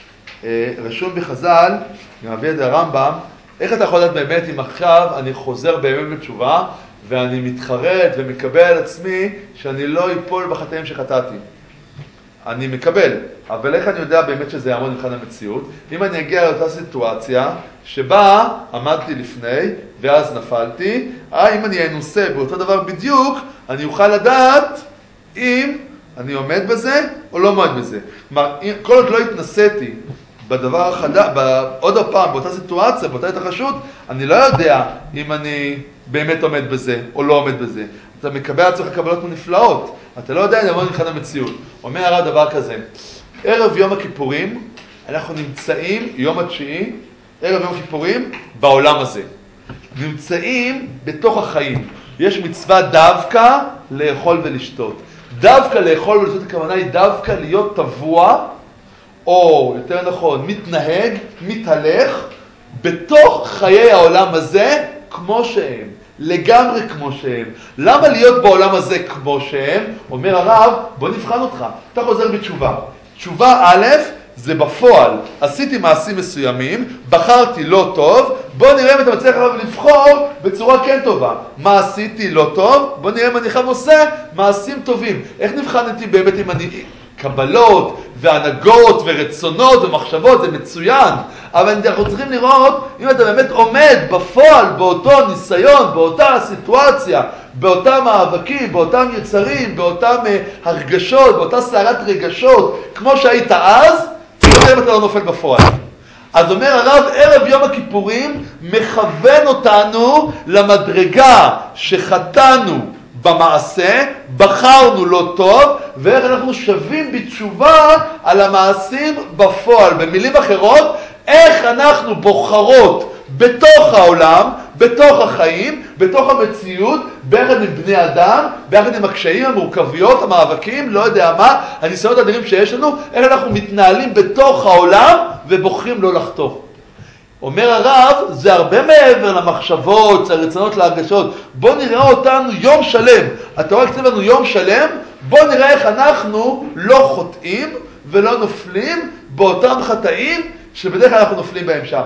רשום בחז"ל, מביא את הרמב"ם, איך אתה יכול לדעת באמת אם עכשיו אני חוזר באמת בתשובה, ואני מתחרט ומקבל על עצמי שאני לא אפול בחטאים שחטאתי. אני מקבל, אבל איך אני יודע באמת שזה יעמוד מבחינת המציאות? אם אני אגיע לאותה סיטואציה שבה עמדתי לפני ואז נפלתי, אה, אם אני אנוסה באותו דבר בדיוק, אני אוכל לדעת אם אני עומד בזה או לא עומד בזה. כלומר, כל עוד לא התנסיתי בדבר החדש, עוד הפעם, באותה סיטואציה, באותה התרחשות, אני לא יודע אם אני באמת עומד בזה או לא עומד בזה. אתה מקבל עצמך קבלות נפלאות, אתה לא יודע אם יעמוד מבחינת המציאות. אומר הרב דבר כזה, ערב יום הכיפורים, אנחנו נמצאים, יום התשיעי, ערב יום הכיפורים, בעולם הזה. נמצאים בתוך החיים. יש מצווה דווקא לאכול ולשתות. דווקא לאכול ולשתות, הכוונה היא דווקא להיות טבוע, או יותר נכון, מתנהג, מתהלך, בתוך חיי העולם הזה כמו שהם. לגמרי כמו שהם. למה להיות בעולם הזה כמו שהם? אומר הרב, בוא נבחן אותך. אתה חוזר בתשובה. תשובה א', זה בפועל. עשיתי מעשים מסוימים, בחרתי לא טוב, בוא נראה אם אתה מצליח לבחור בצורה כן טובה. מה עשיתי לא טוב? בוא נראה אם אני חייב עושה מעשים טובים. איך נבחנתי באמת אם אני... קבלות והנהגות ורצונות ומחשבות, זה מצוין, אבל אנחנו צריכים לראות אם אתה באמת עומד בפועל באותו ניסיון, באותה סיטואציה, באותם מאבקים, באותם יצרים, באותם uh, הרגשות, באותה סערת רגשות, כמו שהיית אז, תראה אם אתה לא נופל בפועל. אז אומר הרב, ערב יום הכיפורים מכוון אותנו למדרגה שחטאנו במעשה, בחרנו לא טוב, ואיך אנחנו שווים בתשובה על המעשים בפועל. במילים אחרות, איך אנחנו בוחרות בתוך העולם, בתוך החיים, בתוך המציאות, ביחד עם בני אדם, ביחד עם הקשיים, המורכביות, המאבקים, לא יודע מה, הניסיונות האדירים שיש לנו, איך אנחנו מתנהלים בתוך העולם ובוחרים לא לחטוא. אומר הרב, זה הרבה מעבר למחשבות, לרצונות, להרגשות. בוא נראה אותנו יום שלם. התורה כתב לנו יום שלם, בוא נראה איך אנחנו לא חוטאים ולא נופלים באותם חטאים שבדרך כלל אנחנו נופלים בהם שם.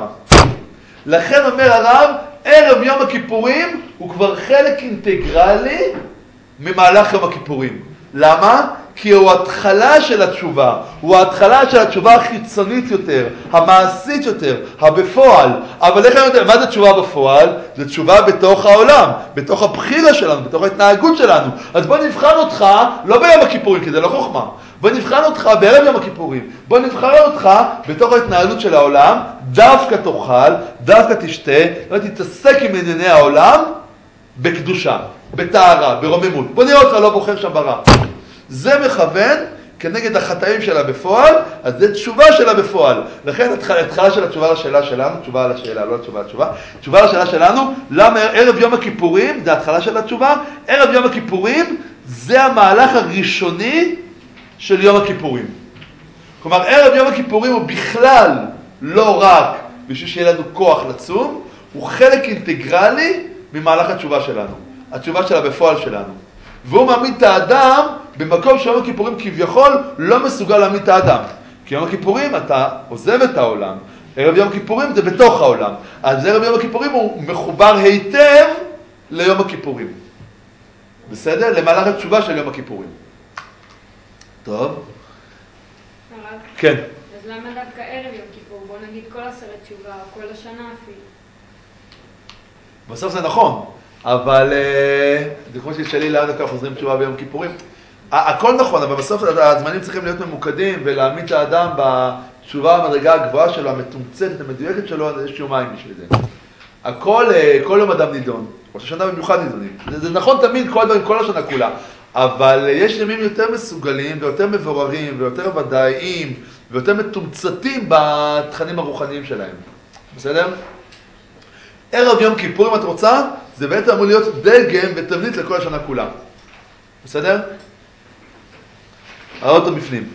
לכן אומר הרב, ערב יום הכיפורים הוא כבר חלק אינטגרלי ממהלך יום הכיפורים. למה? כי הוא התחלה של התשובה, הוא ההתחלה של התשובה החיצונית יותר, המעשית יותר, הבפועל. אבל איך אני יודע, מה זה תשובה בפועל? זה תשובה בתוך העולם, בתוך הבחירה שלנו, בתוך ההתנהגות שלנו. אז בוא נבחן אותך, לא ביום הכיפורים, כי זה לא חוכמה. בוא נבחן אותך בערב יום הכיפורים. בוא נבחן אותך בתוך ההתנהלות של העולם, דווקא תאכל, דווקא תשתה, ותתעסק עם ענייני העולם בקדושה, בטהרה, ברוממות. בוא נראה אותך לא בוחר שם ברע. זה מכוון כנגד החטאים שלה בפועל, אז זה תשובה שלה בפועל. לכן התחלה של התשובה לשאלה שלנו, תשובה על השאלה, לא תשובה לתשובה, תשובה לשאלה שלנו, למה ערב יום הכיפורים, זה התחלה של התשובה, ערב יום הכיפורים זה המהלך הראשוני של יום הכיפורים. כלומר, ערב יום הכיפורים הוא בכלל לא רק בשביל שיהיה לנו כוח לצום, הוא חלק אינטגרלי ממהלך התשובה שלנו, התשובה שלה בפועל שלנו. והוא מעמיד את האדם במקום שיום הכיפורים כביכול לא מסוגל להעמיד את האדם. כי יום הכיפורים אתה עוזב את העולם, ערב יום הכיפורים זה בתוך העולם. אז ערב יום הכיפורים הוא מחובר היטב ליום הכיפורים. בסדר? למהלך התשובה של יום הכיפורים. טוב.
הרב?
כן.
אז למה דווקא ערב יום כיפור? בוא נגיד כל עשרת תשובה, או כל השנה אפילו.
בסוף זה נכון. אבל זה כמו ששאלי לאן דווקא חוזרים תשובה ביום כיפורים. הכל נכון, אבל בסוף הזמנים צריכים להיות ממוקדים ולהעמיד את האדם בתשובה המדרגה הגבוהה שלו, המתומצתת, המדויקת שלו, אז יש יומיים בשביל זה. הכל, כל יום אדם נידון. ראש השנה במיוחד נידונים. זה, זה נכון תמיד כל דברים, כל השנה כולה. אבל יש ימים יותר מסוגלים ויותר מבוררים ויותר ודאיים ויותר מתומצתים בתכנים הרוחניים שלהם. בסדר? ערב יום כיפור, אם את רוצה, זה בעצם אמור להיות דגם ותבנית לכל השנה כולה. בסדר? הראות אותו בפנים.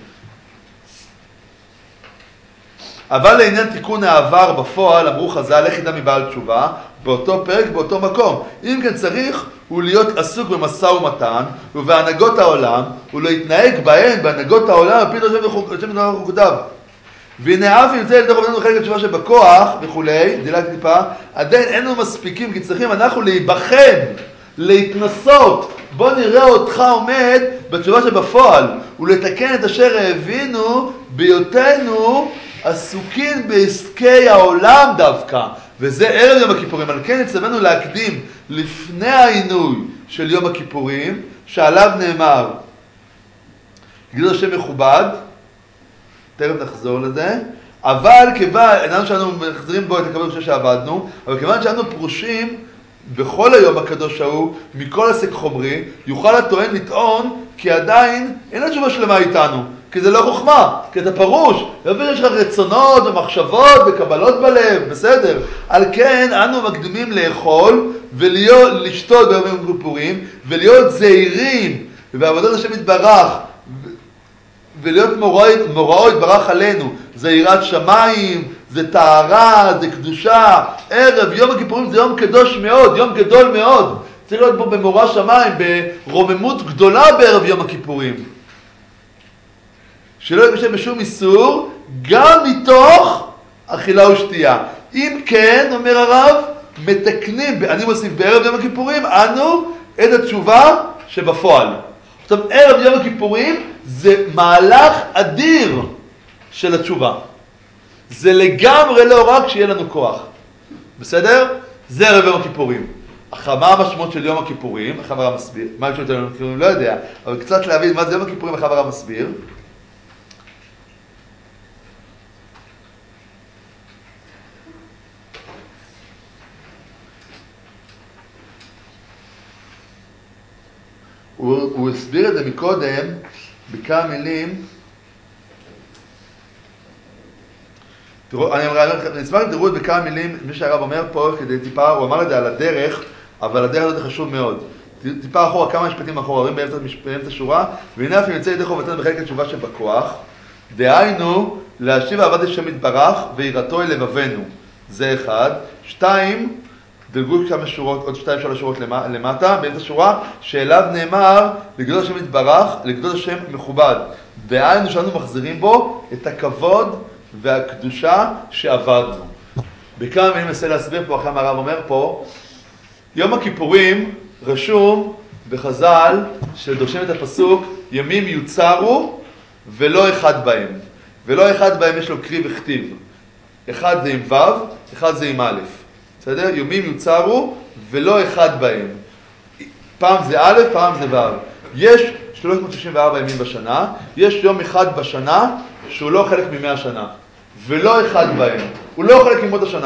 אבל לעניין תיקון העבר בפועל, אמרו חז"ל, לך ידע מבעל תשובה, באותו פרק, באותו מקום. אם כן צריך הוא להיות עסוק במשא ומתן ובהנהגות העולם, ולהתנהג בהן, בהנהגות העולם, על פי השם ונאמר חוקותיו. והנה אף אם ימצא לתוך רבנו חלק התשובה שבכוח וכולי, דילגתי טיפה, עדיין אין לנו מספיקים, כי צריכים אנחנו להיבחן, להתנסות. בוא נראה אותך עומד בתשובה שבפועל, ולתקן את אשר הבינו בהיותנו עסוקים בעסקי העולם דווקא. וזה ערב יום הכיפורים. על כן אצלנו להקדים לפני העינוי של יום הכיפורים, שעליו נאמר, גדול השם מכובד, תכף נחזור לזה, אבל כיוון, איננו שאנו מחזירים בו את הכבוד חושב שעבדנו, אבל כיוון שאנו פרושים בכל היום הקדוש ההוא, מכל עסק חומרי, יוכל הטוען לטעון כי עדיין אין התשובה שלמה איתנו, כי זה לא חוכמה, כי אתה פרוש, ואפילו יש לך רצונות ומחשבות וקבלות בלב, בסדר. על כן אנו מקדימים לאכול ולשתות ביום הכיפורים, ולהיות זהירים בעבודת השם יתברך, ולהיות מוראו יתברך עלינו. זה יראת שמיים, זה טהרה, זה קדושה. ערב יום הכיפורים זה יום קדוש מאוד, יום גדול מאוד. צריך להיות בו במורא שמיים, ברוממות גדולה בערב יום הכיפורים. שלא יגשה בשום איסור, גם מתוך אכילה ושתייה. אם כן, אומר הרב, מתקנים, אני מוסיף בערב יום הכיפורים, אנו את התשובה שבפועל. עכשיו, ערב יום הכיפורים זה מהלך אדיר של התשובה. זה לגמרי לא רק שיהיה לנו כוח. בסדר? זה ערב יום הכיפורים. אחר מה המשמעות של יום הכיפורים? אחר הרב מסביר. מה המשמעות של יום הכיפורים? לא יודע. אבל קצת להבין מה זה יום הכיפורים, אחר הרב מסביר. הוא, הוא הסביר את זה מקודם בכמה מילים. תראו, אני אשמח אם תראו את בכמה מילים, מי שהרב אומר פה, כדי טיפה, הוא אמר את זה על הדרך, אבל הדרך הזאת חשוב מאוד. טיפה אחורה, כמה משפטים אחורה, רואים באמצע שורה, והנה אף אם יצא ידי חובתנו בחלק התשובה שבכוח, דהיינו, להשיב אהבת השם יתברך ויראתו אל לבבנו. זה אחד. שתיים, דרגו כמה שורות, עוד שתיים שלוש שורות למטה, באמצע שורה, שאליו נאמר, לגדול השם יתברך, לגדול השם מכובד. דהיינו שאנו מחזירים בו את הכבוד והקדושה שעבדנו. בכמה מילים אנסה להסביר פה, אחרי מה הרב אומר פה, יום הכיפורים רשום בחז"ל שדורשים את הפסוק, ימים יוצרו ולא אחד בהם. ולא אחד בהם יש לו קרי וכתיב. אחד זה עם ו', אחד זה עם א'. בסדר? ימים יוצרו ולא אחד בהם. פעם זה א', פעם זה ו'. יש שלוש מאות שישים וארבע ימים בשנה, יש יום אחד בשנה שהוא לא חלק ממאה שנה. ולא אחד בהם. הוא לא חלק ממאות השנה.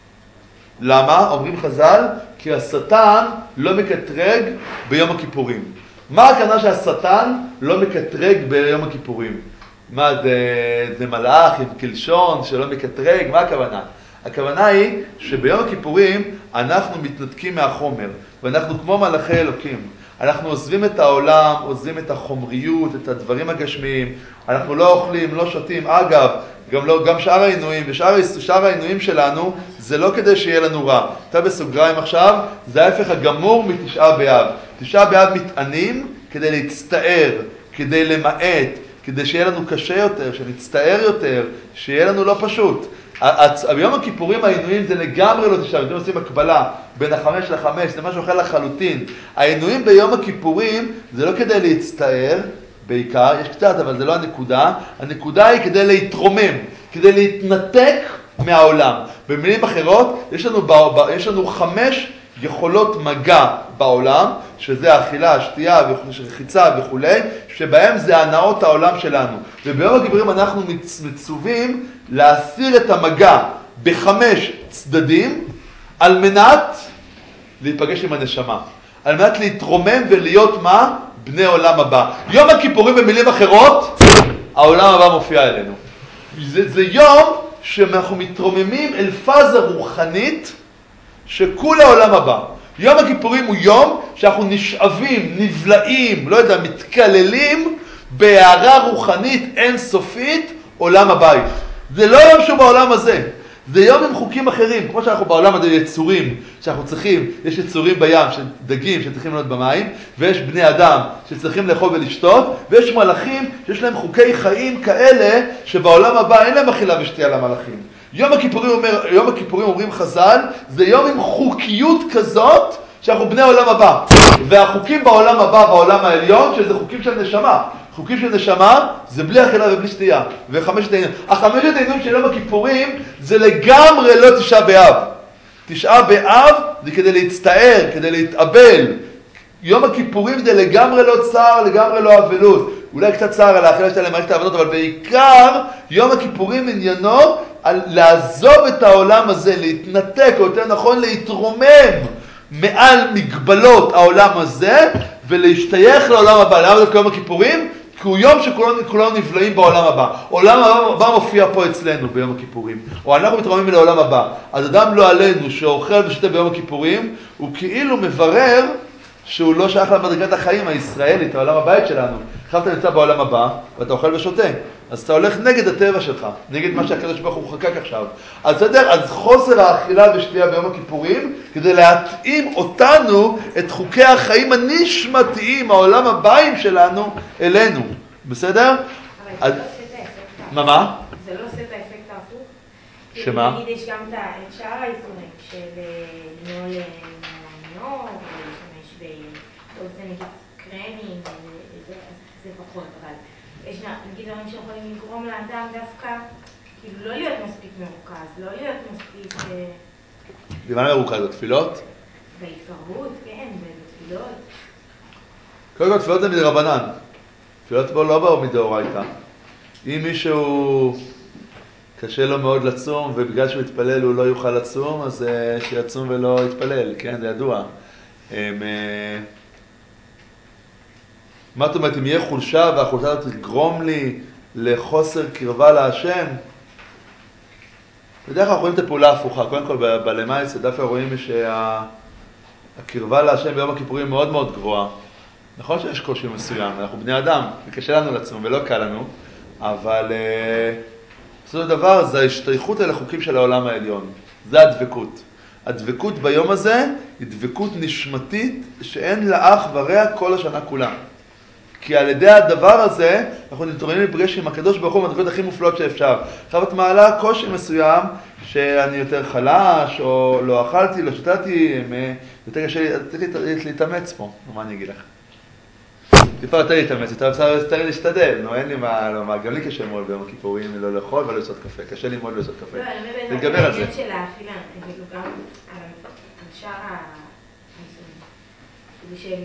למה? אומרים חז"ל, כי השטן לא מקטרג ביום הכיפורים. מה הכוונה שהשטן לא מקטרג ביום הכיפורים? מה, זה, זה מלאך עם קלשון שלא מקטרג? מה הכוונה? הכוונה היא שביום הכיפורים אנחנו מתנתקים מהחומר, ואנחנו כמו מלאכי אלוקים. אנחנו עוזבים את העולם, עוזבים את החומריות, את הדברים הגשמיים. אנחנו לא אוכלים, לא שותים. אגב, גם, לא, גם שאר העינויים, ושאר שאר העינויים שלנו, זה לא כדי שיהיה לנו רע. אתה בסוגריים עכשיו, זה ההפך הגמור מתשעה באב. תשעה באב מתענים כדי להצטער, כדי למעט, כדי שיהיה לנו קשה יותר, שנצטער יותר, שיהיה לנו לא פשוט. ביום הכיפורים העינויים זה לגמרי לא תשעה, אתם עושים הקבלה בין החמש לחמש, זה משהו אחר לחלוטין. העינויים ביום הכיפורים זה לא כדי להצטער, בעיקר, יש קצת, אבל זה לא הנקודה. הנקודה היא כדי להתרומם, כדי להתנתק מהעולם. במילים אחרות, יש לנו, יש לנו חמש יכולות מגע בעולם, שזה האכילה, השתייה, רחיצה וכו', שבהם זה הנאות העולם שלנו. וביום הכיפורים אנחנו מצווים להסיר את המגע בחמש צדדים, על מנת להיפגש עם הנשמה. על מנת להתרומם ולהיות מה? בני עולם הבא. יום הכיפורים במילים אחרות, העולם הבא מופיע אלינו. זה, זה יום שאנחנו מתרוממים אל פאזה רוחנית שכול העולם הבא. יום הכיפורים הוא יום שאנחנו נשאבים, נבלעים, לא יודע, מתקללים בהערה רוחנית אינסופית עולם הבית. זה לא יום שהוא בעולם הזה. זה יום עם חוקים אחרים, כמו שאנחנו בעולם הזה יצורים, שאנחנו צריכים, יש יצורים בים, דגים שצריכים להיות במים, ויש בני אדם שצריכים לאכול ולשתות, ויש מלאכים שיש להם חוקי חיים כאלה, שבעולם הבא אין להם אכילה ושתייה למלאכים. יום הכיפורים, אומר, יום הכיפורים אומרים חז"ל, זה יום עם חוקיות כזאת, שאנחנו בני העולם הבא. והחוקים בעולם הבא, בעולם העליון, שזה חוקים של נשמה. חוקים של נשמה זה בלי אכילה ובלי שתייה. וחמשת העניינים. החמשת העניינים של יום הכיפורים זה לגמרי לא תשעה באב. תשעה באב זה כדי להצטער, כדי להתאבל. יום הכיפורים זה לגמרי לא צער, לגמרי לא אבלות. אולי קצת צער על האכילה שלה למערכת העבודות, אבל בעיקר יום הכיפורים עניינו על לעזוב את העולם הזה, להתנתק, או יותר נכון להתרומם מעל מגבלות העולם הזה, ולהשתייך לעולם הבא. למה דווקא יום הכיפורים? כי הוא יום שכולנו נבלעים בעולם הבא. עולם הבא מופיע פה אצלנו ביום הכיפורים. או אנחנו מתרוממים לעולם הבא. אז אדם לא עלינו שאוכל ושותה ביום הכיפורים, הוא כאילו מברר שהוא לא שייך למדרגת החיים הישראלית, העולם הבית שלנו. עכשיו אתה נמצא בעולם הבא, ואתה אוכל ושותה. אז אתה הולך נגד הטבע שלך, נגד מה שהקדוש ברוך הוא חקק עכשיו. אז בסדר, אז חוסר האכילה ושתייה ביום הכיפורים, כדי להתאים אותנו את חוקי החיים הנשמתיים, העולם הבאים שלנו, אלינו. בסדר?
אבל זה לא עושה את האפקט.
מה, מה?
זה לא עושה את האפקט ההפוך?
שמה?
נגיד יש גם את שאר האיסורים של לא לנור, ולהשתמש בעושה נגיד קרמים, זה פחות, אבל יש נגיד דברים שיכולים לגרום לאדם דווקא, כאילו לא להיות מספיק מרוכז, לא להיות מספיק...
במה מרוכז? בתפילות?
בהתקרבות, כן, בתפילות.
קודם כל, תפילות זה מדרבנן. תפילות בו לא באו מדאורייתא. אם מישהו קשה לו מאוד לצום, ובגלל שהוא יתפלל הוא לא יוכל לצום, אז שיצום ולא יתפלל, כן, זה ידוע. מה זאת אומרת, אם יהיה חולשה והחולשה הזאת תגרום לי לחוסר קרבה להשם, בדרך כלל רואים את הפעולה ההפוכה. קודם כל, בלמייס, דווקא רואים שהקרבה להשם ביום הכיפורים מאוד מאוד גבוהה. נכון שיש קושי מסוים, אנחנו בני אדם, וקשה לנו לצום ולא קל לנו, אבל בסופו של דבר זה ההשתייכות אל החוקים של העולם העליון. זה הדבקות. הדבקות ביום הזה היא דבקות נשמתית שאין לה אח ורע כל השנה כולה. כי על ידי הדבר הזה אנחנו נתראים לפגש עם הקדוש ברוך הוא מהדבקות הכי מופלאות שאפשר. עכשיו את מעלה קושי מסוים שאני יותר חלש, או לא אכלתי, לא שתתי, יותר קשה להתאמץ פה. מה אני אגיד לך? טיפה יותר להתאמץ, יותר להשתדל. נו, אין לי מה לומר. גם לי קשה מאוד ביום הכיפורים לא לאכול ולא לעשות קפה. קשה לי מאוד לעשות קפה. להתגבר על זה.
העניין של האכילה, כאילו גם על שאר האיסורים. כאילו שהם...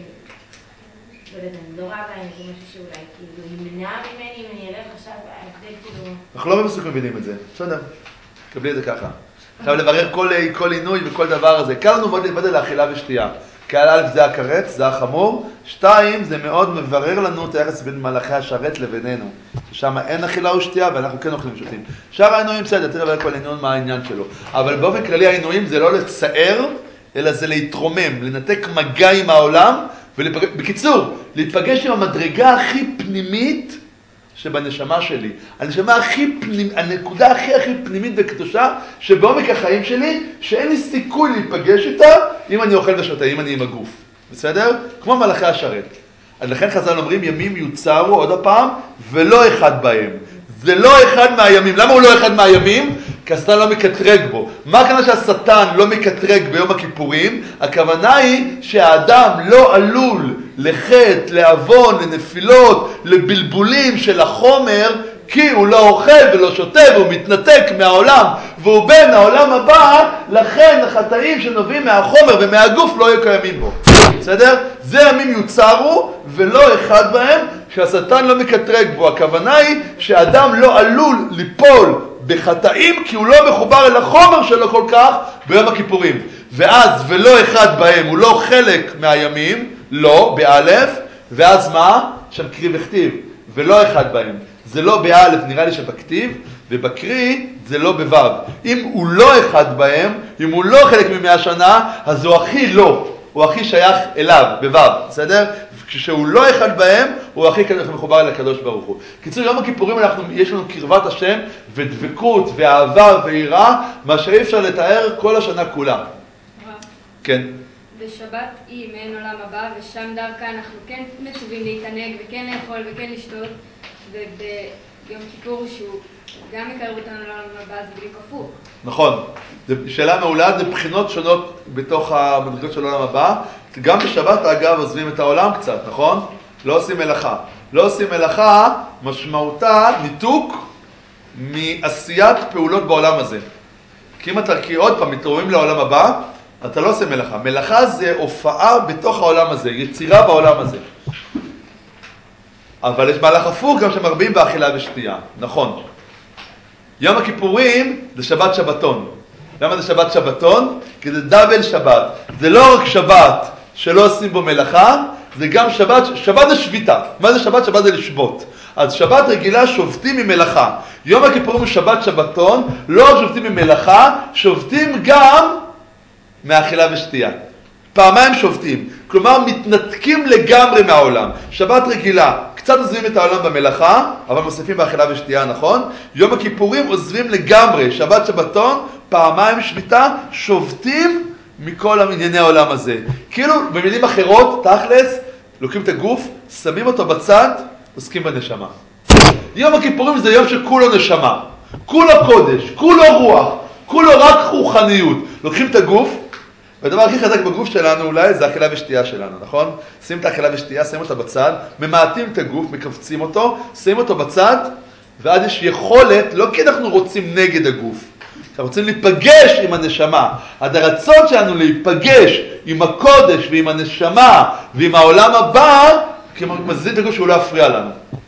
לא יודעת, אני לא רואה בהם, זה משהו שאולי כאילו ימנע ממני אם אני אלך עכשיו, ההבדל כאילו...
אנחנו לא במסוג מבינים את זה, בסדר, קבלי את זה ככה. עכשיו לברר כל עינוי וכל דבר הזה. קל לנו מאוד להתבדל לאכילה ושתייה. כי א' זה הקרץ, זה החמור. שתיים, זה מאוד מברר לנו את היחס בין מלאכי השרת לבינינו. ששם אין אכילה ושתייה ואנחנו כן אוכלים ושותים. שאר העינויים בסדר, תראה לברר כל עינוי מה העניין שלו. אבל באופן כללי העינויים זה לא לצער, אלא זה להתרומם, לנתק מגע עם העולם, ובקיצור, להתפגש עם המדרגה הכי פנימית שבנשמה שלי. הנשמה הכי פנימית, הנקודה הכי הכי פנימית וקדושה שבעומק החיים שלי, שאין לי סיכוי להיפגש איתה אם אני אוכל ושותה, אם אני עם הגוף. בסדר? כמו מלאכי השרת. אז לכן חז"ל אומרים, ימים יוצרו עוד הפעם, ולא אחד בהם. זה לא אחד מהימים. למה הוא לא אחד מהימים? כי השטן לא מקטרג בו. מה הכוונה שהשטן לא מקטרג ביום הכיפורים? הכוונה היא שהאדם לא עלול לחטא, לעוון, לנפילות, לבלבולים של החומר, כי הוא לא אוכל ולא שותה והוא מתנתק מהעולם והוא בין העולם הבא, לכן החטאים שנובעים מהחומר ומהגוף לא יהיו קיימים בו. בסדר? זה ימים יוצרו ולא אחד בהם שהשטן לא מקטרג בו. הכוונה היא שאדם לא עלול ליפול בחטאים כי הוא לא מחובר אל החומר שלו כל כך ביום הכיפורים. ואז ולא אחד בהם, הוא לא חלק מהימים, לא, באלף, ואז מה? שם קריא וכתיב, ולא אחד בהם. זה לא באלף, נראה לי שבכתיב, ובקריא זה לא בוו. אם הוא לא אחד בהם, אם הוא לא חלק ממאה שנה, אז הוא הכי לא. הוא הכי שייך אליו, בוו, בסדר? כשהוא לא אחד בהם, הוא הכי מחובר לקדוש ברוך הוא. קיצור, יום הכיפורים אנחנו, יש לנו קרבת השם ודבקות ואהבה ויראה, מה שאי אפשר לתאר כל השנה כולה. כן.
בשבת היא מעין עולם הבא, ושם דווקא אנחנו כן מצווים להתענג וכן לאכול וכן לשתות, וביום כיפור שהוא גם מקרב אותנו לעולם הבא, זה בדיוק הפוך.
נכון. זו שאלה מעולה, זה בחינות שונות בתוך המדרגות של העולם הבא. גם בשבת, אגב, עוזבים את העולם קצת, נכון? לא עושים מלאכה. לא עושים מלאכה, משמעותה ניתוק מעשיית פעולות בעולם הזה. כי אם אתה עוד פעם מתרוממים לעולם הבא, אתה לא עושה מלאכה. מלאכה זה הופעה בתוך העולם הזה, יצירה בעולם הזה. אבל יש מהלך הפוך גם שמרבים באכילה ושתייה. נכון. יום הכיפורים זה שבת שבתון. למה זה שבת שבתון? כי זה דאבל שבת. זה לא רק שבת שלא עושים בו מלאכה, זה גם שבת, שבת זה שביתה. מה זה שבת? שבת זה לשבות. אז שבת רגילה שובתים ממלאכה. יום הכיפורים הוא שבת שבתון, לא רק שובתים ממלאכה, שובתים גם מאכילה ושתייה. פעמיים שובתים. כלומר, מתנתקים לגמרי מהעולם. שבת רגילה, קצת עוזבים את העולם במלאכה, אבל מוסיפים באכילה ושתייה, נכון? יום הכיפורים עוזבים לגמרי. שבת שבתון, פעמיים שביתה, שובתים מכל ענייני העולם הזה. כאילו, במילים אחרות, תכלס, לוקחים את הגוף, שמים אותו בצד, עוסקים בנשמה. יום הכיפורים זה יום שכולו נשמה. כולו קודש, כולו רוח, כולו רק רוחניות. לוקחים את הגוף, והדבר הכי חזק בגוף שלנו אולי זה האכילה ושתייה שלנו, נכון? שים את האכילה ושתייה, שים אותה בצד, ממעטים את הגוף, מקבצים אותו, שים אותו בצד, ואז יש יכולת, לא כי אנחנו רוצים נגד הגוף, אנחנו רוצים להיפגש עם הנשמה. אז הרצון שלנו להיפגש עם הקודש ועם הנשמה ועם העולם הבא, כי מזיזים את הגוף שהוא לא יפריע לנו.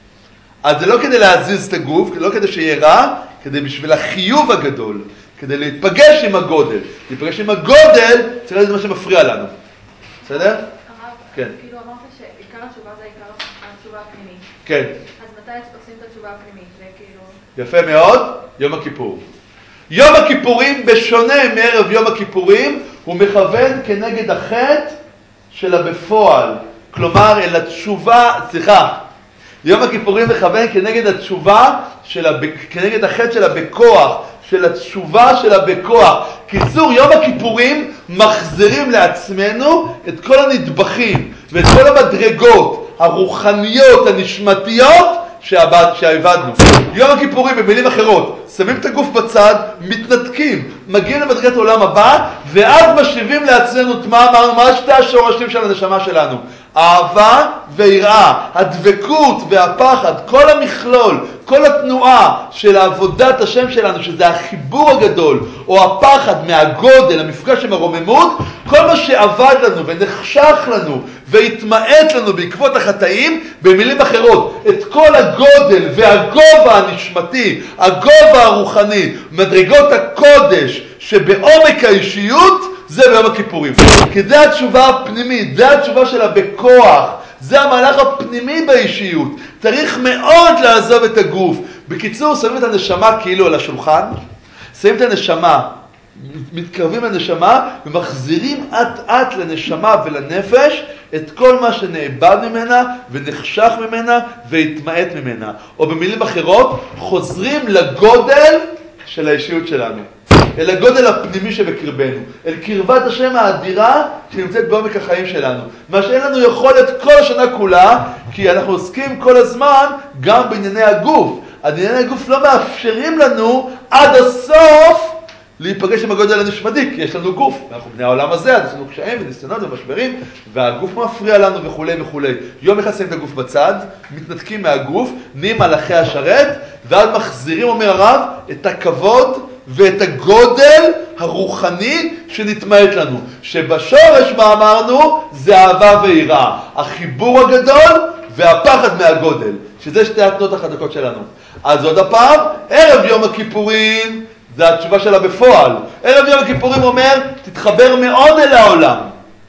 אז זה לא כדי להזיז את הגוף, לא כדי שיהיה רע, כדי בשביל החיוב הגדול. כדי להתפגש עם הגודל. להתפגש עם הגודל, צריך לדעת מה שמפריע לנו. בסדר?
הרב,
כן.
כאילו אמרת שעיקר התשובה זה עיקר התשובה הפנימית.
כן.
אז מתי עושים את התשובה הפנימית? וכאילו...
יפה מאוד, יום הכיפור. יום הכיפורים, בשונה מערב יום הכיפורים, הוא מכוון כנגד החטא של הבפועל. כלומר, אל התשובה, סליחה, יום הכיפורים מכוון כנגד התשובה, של הב... כנגד החטא שלה בכוח, של התשובה שלה בכוח. קיצור, יום הכיפורים מחזירים לעצמנו את כל הנדבכים ואת כל המדרגות הרוחניות, הנשמתיות שהעבדנו. יום הכיפורים, במילים אחרות, שמים את הגוף בצד, מתנתקים, מגיעים למדרגת העולם הבא, ואז משיבים לעצמנו, מה אמרנו? מה שתי השורשים של הנשמה שלנו? אהבה ויראה, הדבקות והפחד, כל המכלול, כל התנועה של עבודת השם שלנו, שזה החיבור הגדול, או הפחד מהגודל, המפגש עם הרוממות, כל מה שעבד לנו ונחשך לנו והתמעט לנו בעקבות החטאים, במילים אחרות, את כל הגודל והגובה הנשמתי, הגובה הרוחני, מדרגות הקודש שבעומק האישיות, זה ביום הכיפורים. כי זה התשובה הפנימית, זה התשובה שלה בכוח, זה המהלך הפנימי באישיות. צריך מאוד לעזוב את הגוף. בקיצור, שמים את הנשמה כאילו על השולחן, שמים את הנשמה, מתקרבים לנשמה, ומחזירים עט עט לנשמה ולנפש את כל מה שנאבד ממנה ונחשך ממנה והתמעט ממנה. או במילים אחרות, חוזרים לגודל של האישיות שלנו. אל הגודל הפנימי שבקרבנו, אל קרבת השם האדירה שנמצאת בעומק החיים שלנו. מה שאין לנו יכולת כל השנה כולה, כי אנחנו עוסקים כל הזמן גם בענייני הגוף. ענייני הגוף לא מאפשרים לנו עד הסוף להיפגש עם הגודל הנשמתי, כי יש לנו גוף. אנחנו בני העולם הזה, אז יש לנו קשיים וניסיונות ומשברים, והגוף מפריע לנו וכו' וכו'. יום אחד שמים את הגוף בצד, מתנתקים מהגוף, נהיים מלאכי השרת, ואז מחזירים, אומר הרב, את הכבוד ואת הגודל הרוחני שנתמעט לנו. שבשורש, מה אמרנו? זה אהבה ויראה. החיבור הגדול והפחד מהגודל. שזה שתי התנועות החזקות שלנו. אז עוד הפעם, ערב יום הכיפורים, זה התשובה שלה בפועל. ערב יום הכיפורים אומר, תתחבר מאוד אל העולם.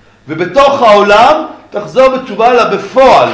ובתוך העולם, תחזור בתשובה לה בפועל.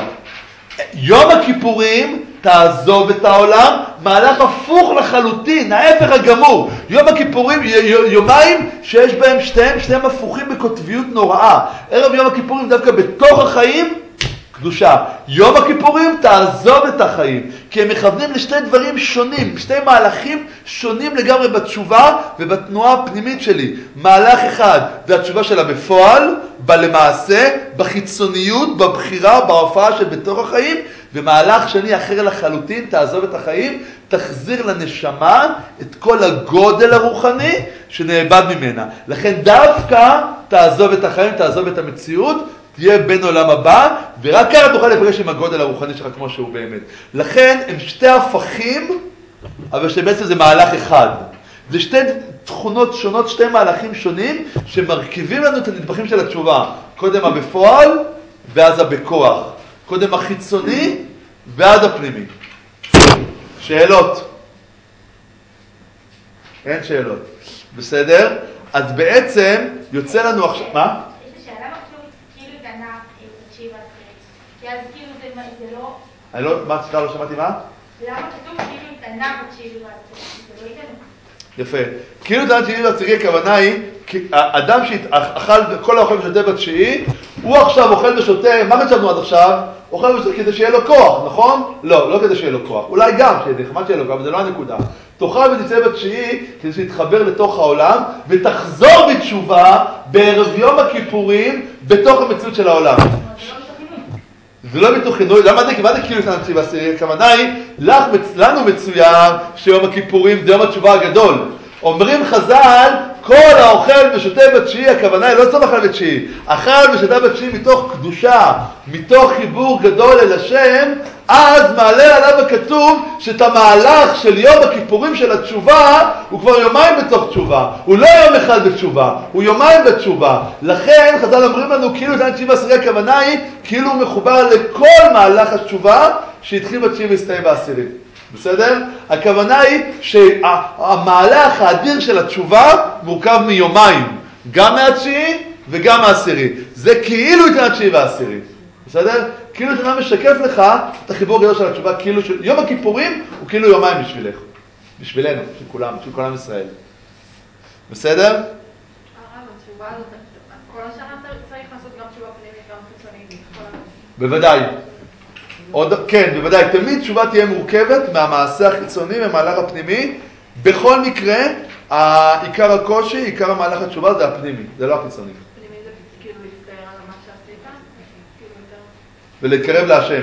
יום הכיפורים, תעזוב את העולם, מהלך הפוך לחלוטין, ההפך הגמור. יום הכיפורים, יומיים שיש בהם שתיהם, שתיהם הפוכים בקוטביות נוראה. ערב יום הכיפורים דווקא בתוך החיים, קדושה. יום הכיפורים תעזוב את החיים, כי הם מכוונים לשתי דברים שונים, שתי מהלכים שונים לגמרי בתשובה ובתנועה הפנימית שלי. מהלך אחד זה התשובה שלה בפועל, בלמעשה, בחיצוניות, בבחירה, בהופעה של בתוך החיים, ומהלך שני אחר לחלוטין, תעזוב את החיים, תחזיר לנשמה את כל הגודל הרוחני שנאבד ממנה. לכן דווקא תעזוב את החיים, תעזוב את המציאות, תהיה בין עולם הבא, ורק ככה תוכל לפגש עם הגודל הרוחני שלך כמו שהוא באמת. לכן הם שתי הפכים, אבל שבעצם זה מהלך אחד. זה שתי תכונות שונות, שתי מהלכים שונים, שמרכיבים לנו את הנדבכים של התשובה. קודם הבפועל, ואז הבכוח. קודם החיצוני, ואז הפנימי. שאלות? אין שאלות. בסדר? אז בעצם יוצא לנו עכשיו... מה?
כי אז כאילו זה לא...
אני לא... מה, סליחה, לא שמעתי מה?
למה כתוב כאילו תענה בתשיעי והעשירי? זה לא איתנו.
יפה. כאילו תענה בתשיעי והעשירי, הכוונה היא, אדם שאכל כל האוכל ושותה בתשיעי, הוא עכשיו אוכל ושותה, מה חשבנו עד עכשיו? אוכל ושותה כדי שיהיה לו כוח, נכון? לא, לא כדי שיהיה לו כוח. אולי גם שיהיה נחמד שיהיה לו כוח, אבל זה לא הנקודה. תאכל ותצא בתשיעי כדי שיתחבר לתוך העולם, ותחזור בתשובה בערב יום הכיפורים בתוך המציאות של העולם. זה לא מתוך חינוך, למה זה? כי מה זה כאילו תענה בתשיעי והעשירי? הכוונה היא, לנו מצויר שיום הכיפורים זה יום התשובה הגדול. אומרים חז"ל, כל האוכל ושותה בתשיעי, הכוונה היא לא סתם אכל בתשיעי, אכל ושותה בתשיעי מתוך קדושה, מתוך חיבור גדול אל השם, אז מעלה עליו הכתוב שאת המהלך של יום הכיפורים של התשובה הוא כבר יומיים בתוך תשובה, הוא לא יום אחד בתשובה, הוא יומיים בתשובה. לכן חז"ל אומרים לנו כאילו תענה בתשיעי והעשירי, הכוונה היא כאילו הוא מחובר לכל מהלך התשובה שהתחיל בתשיעי והסתיים בעשירי. בסדר? הכוונה היא שהמהלך האדיר של התשובה מורכב מיומיים, גם מהתשיעי וגם מהעשירי. זה כאילו תענה בתשיעי והעשירי. בסדר? כאילו תענה משקף לך את החיבור הגדול של התשובה, כאילו יום הכיפורים הוא כאילו יומיים בשבילך. בשבילנו, בשביל כולם, בשביל כל עם ישראל. בסדר?
הרב, התשובה הזאת, כל השנה צריך לעשות גם תשובה פנימית, גם חיצונית.
בוודאי. עוד, כן, בוודאי, תמיד תשובה תהיה מורכבת מהמעשה החיצוני, מהמהלך הפנימי. בכל מקרה, עיקר הקושי, עיקר המהלך התשובה זה הפנימי, זה לא החיצוני.
פנימי זה כאילו להסתער על מה שעשית?
ולהתקרב להשם.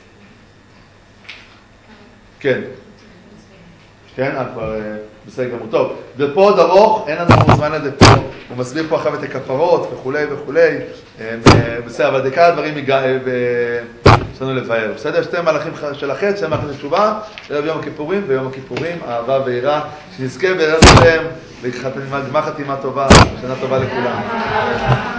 כן. כן, כבר בסדר גמור. טוב, ופה עוד ארוך, אין לנו זמן לזה פה. הוא מסביר פה אחר את הכפרות וכולי וכולי. בסדר, אבל דקה הדברים יש לנו לבאר. בסדר, שתי מהלכים של החץ, שתי מהלכים של תשובה, ערב יום הכיפורים ויום הכיפורים, אהבה ויראה, שנזכה בערב השם, וגמר חתימה טובה, שנה טובה לכולם.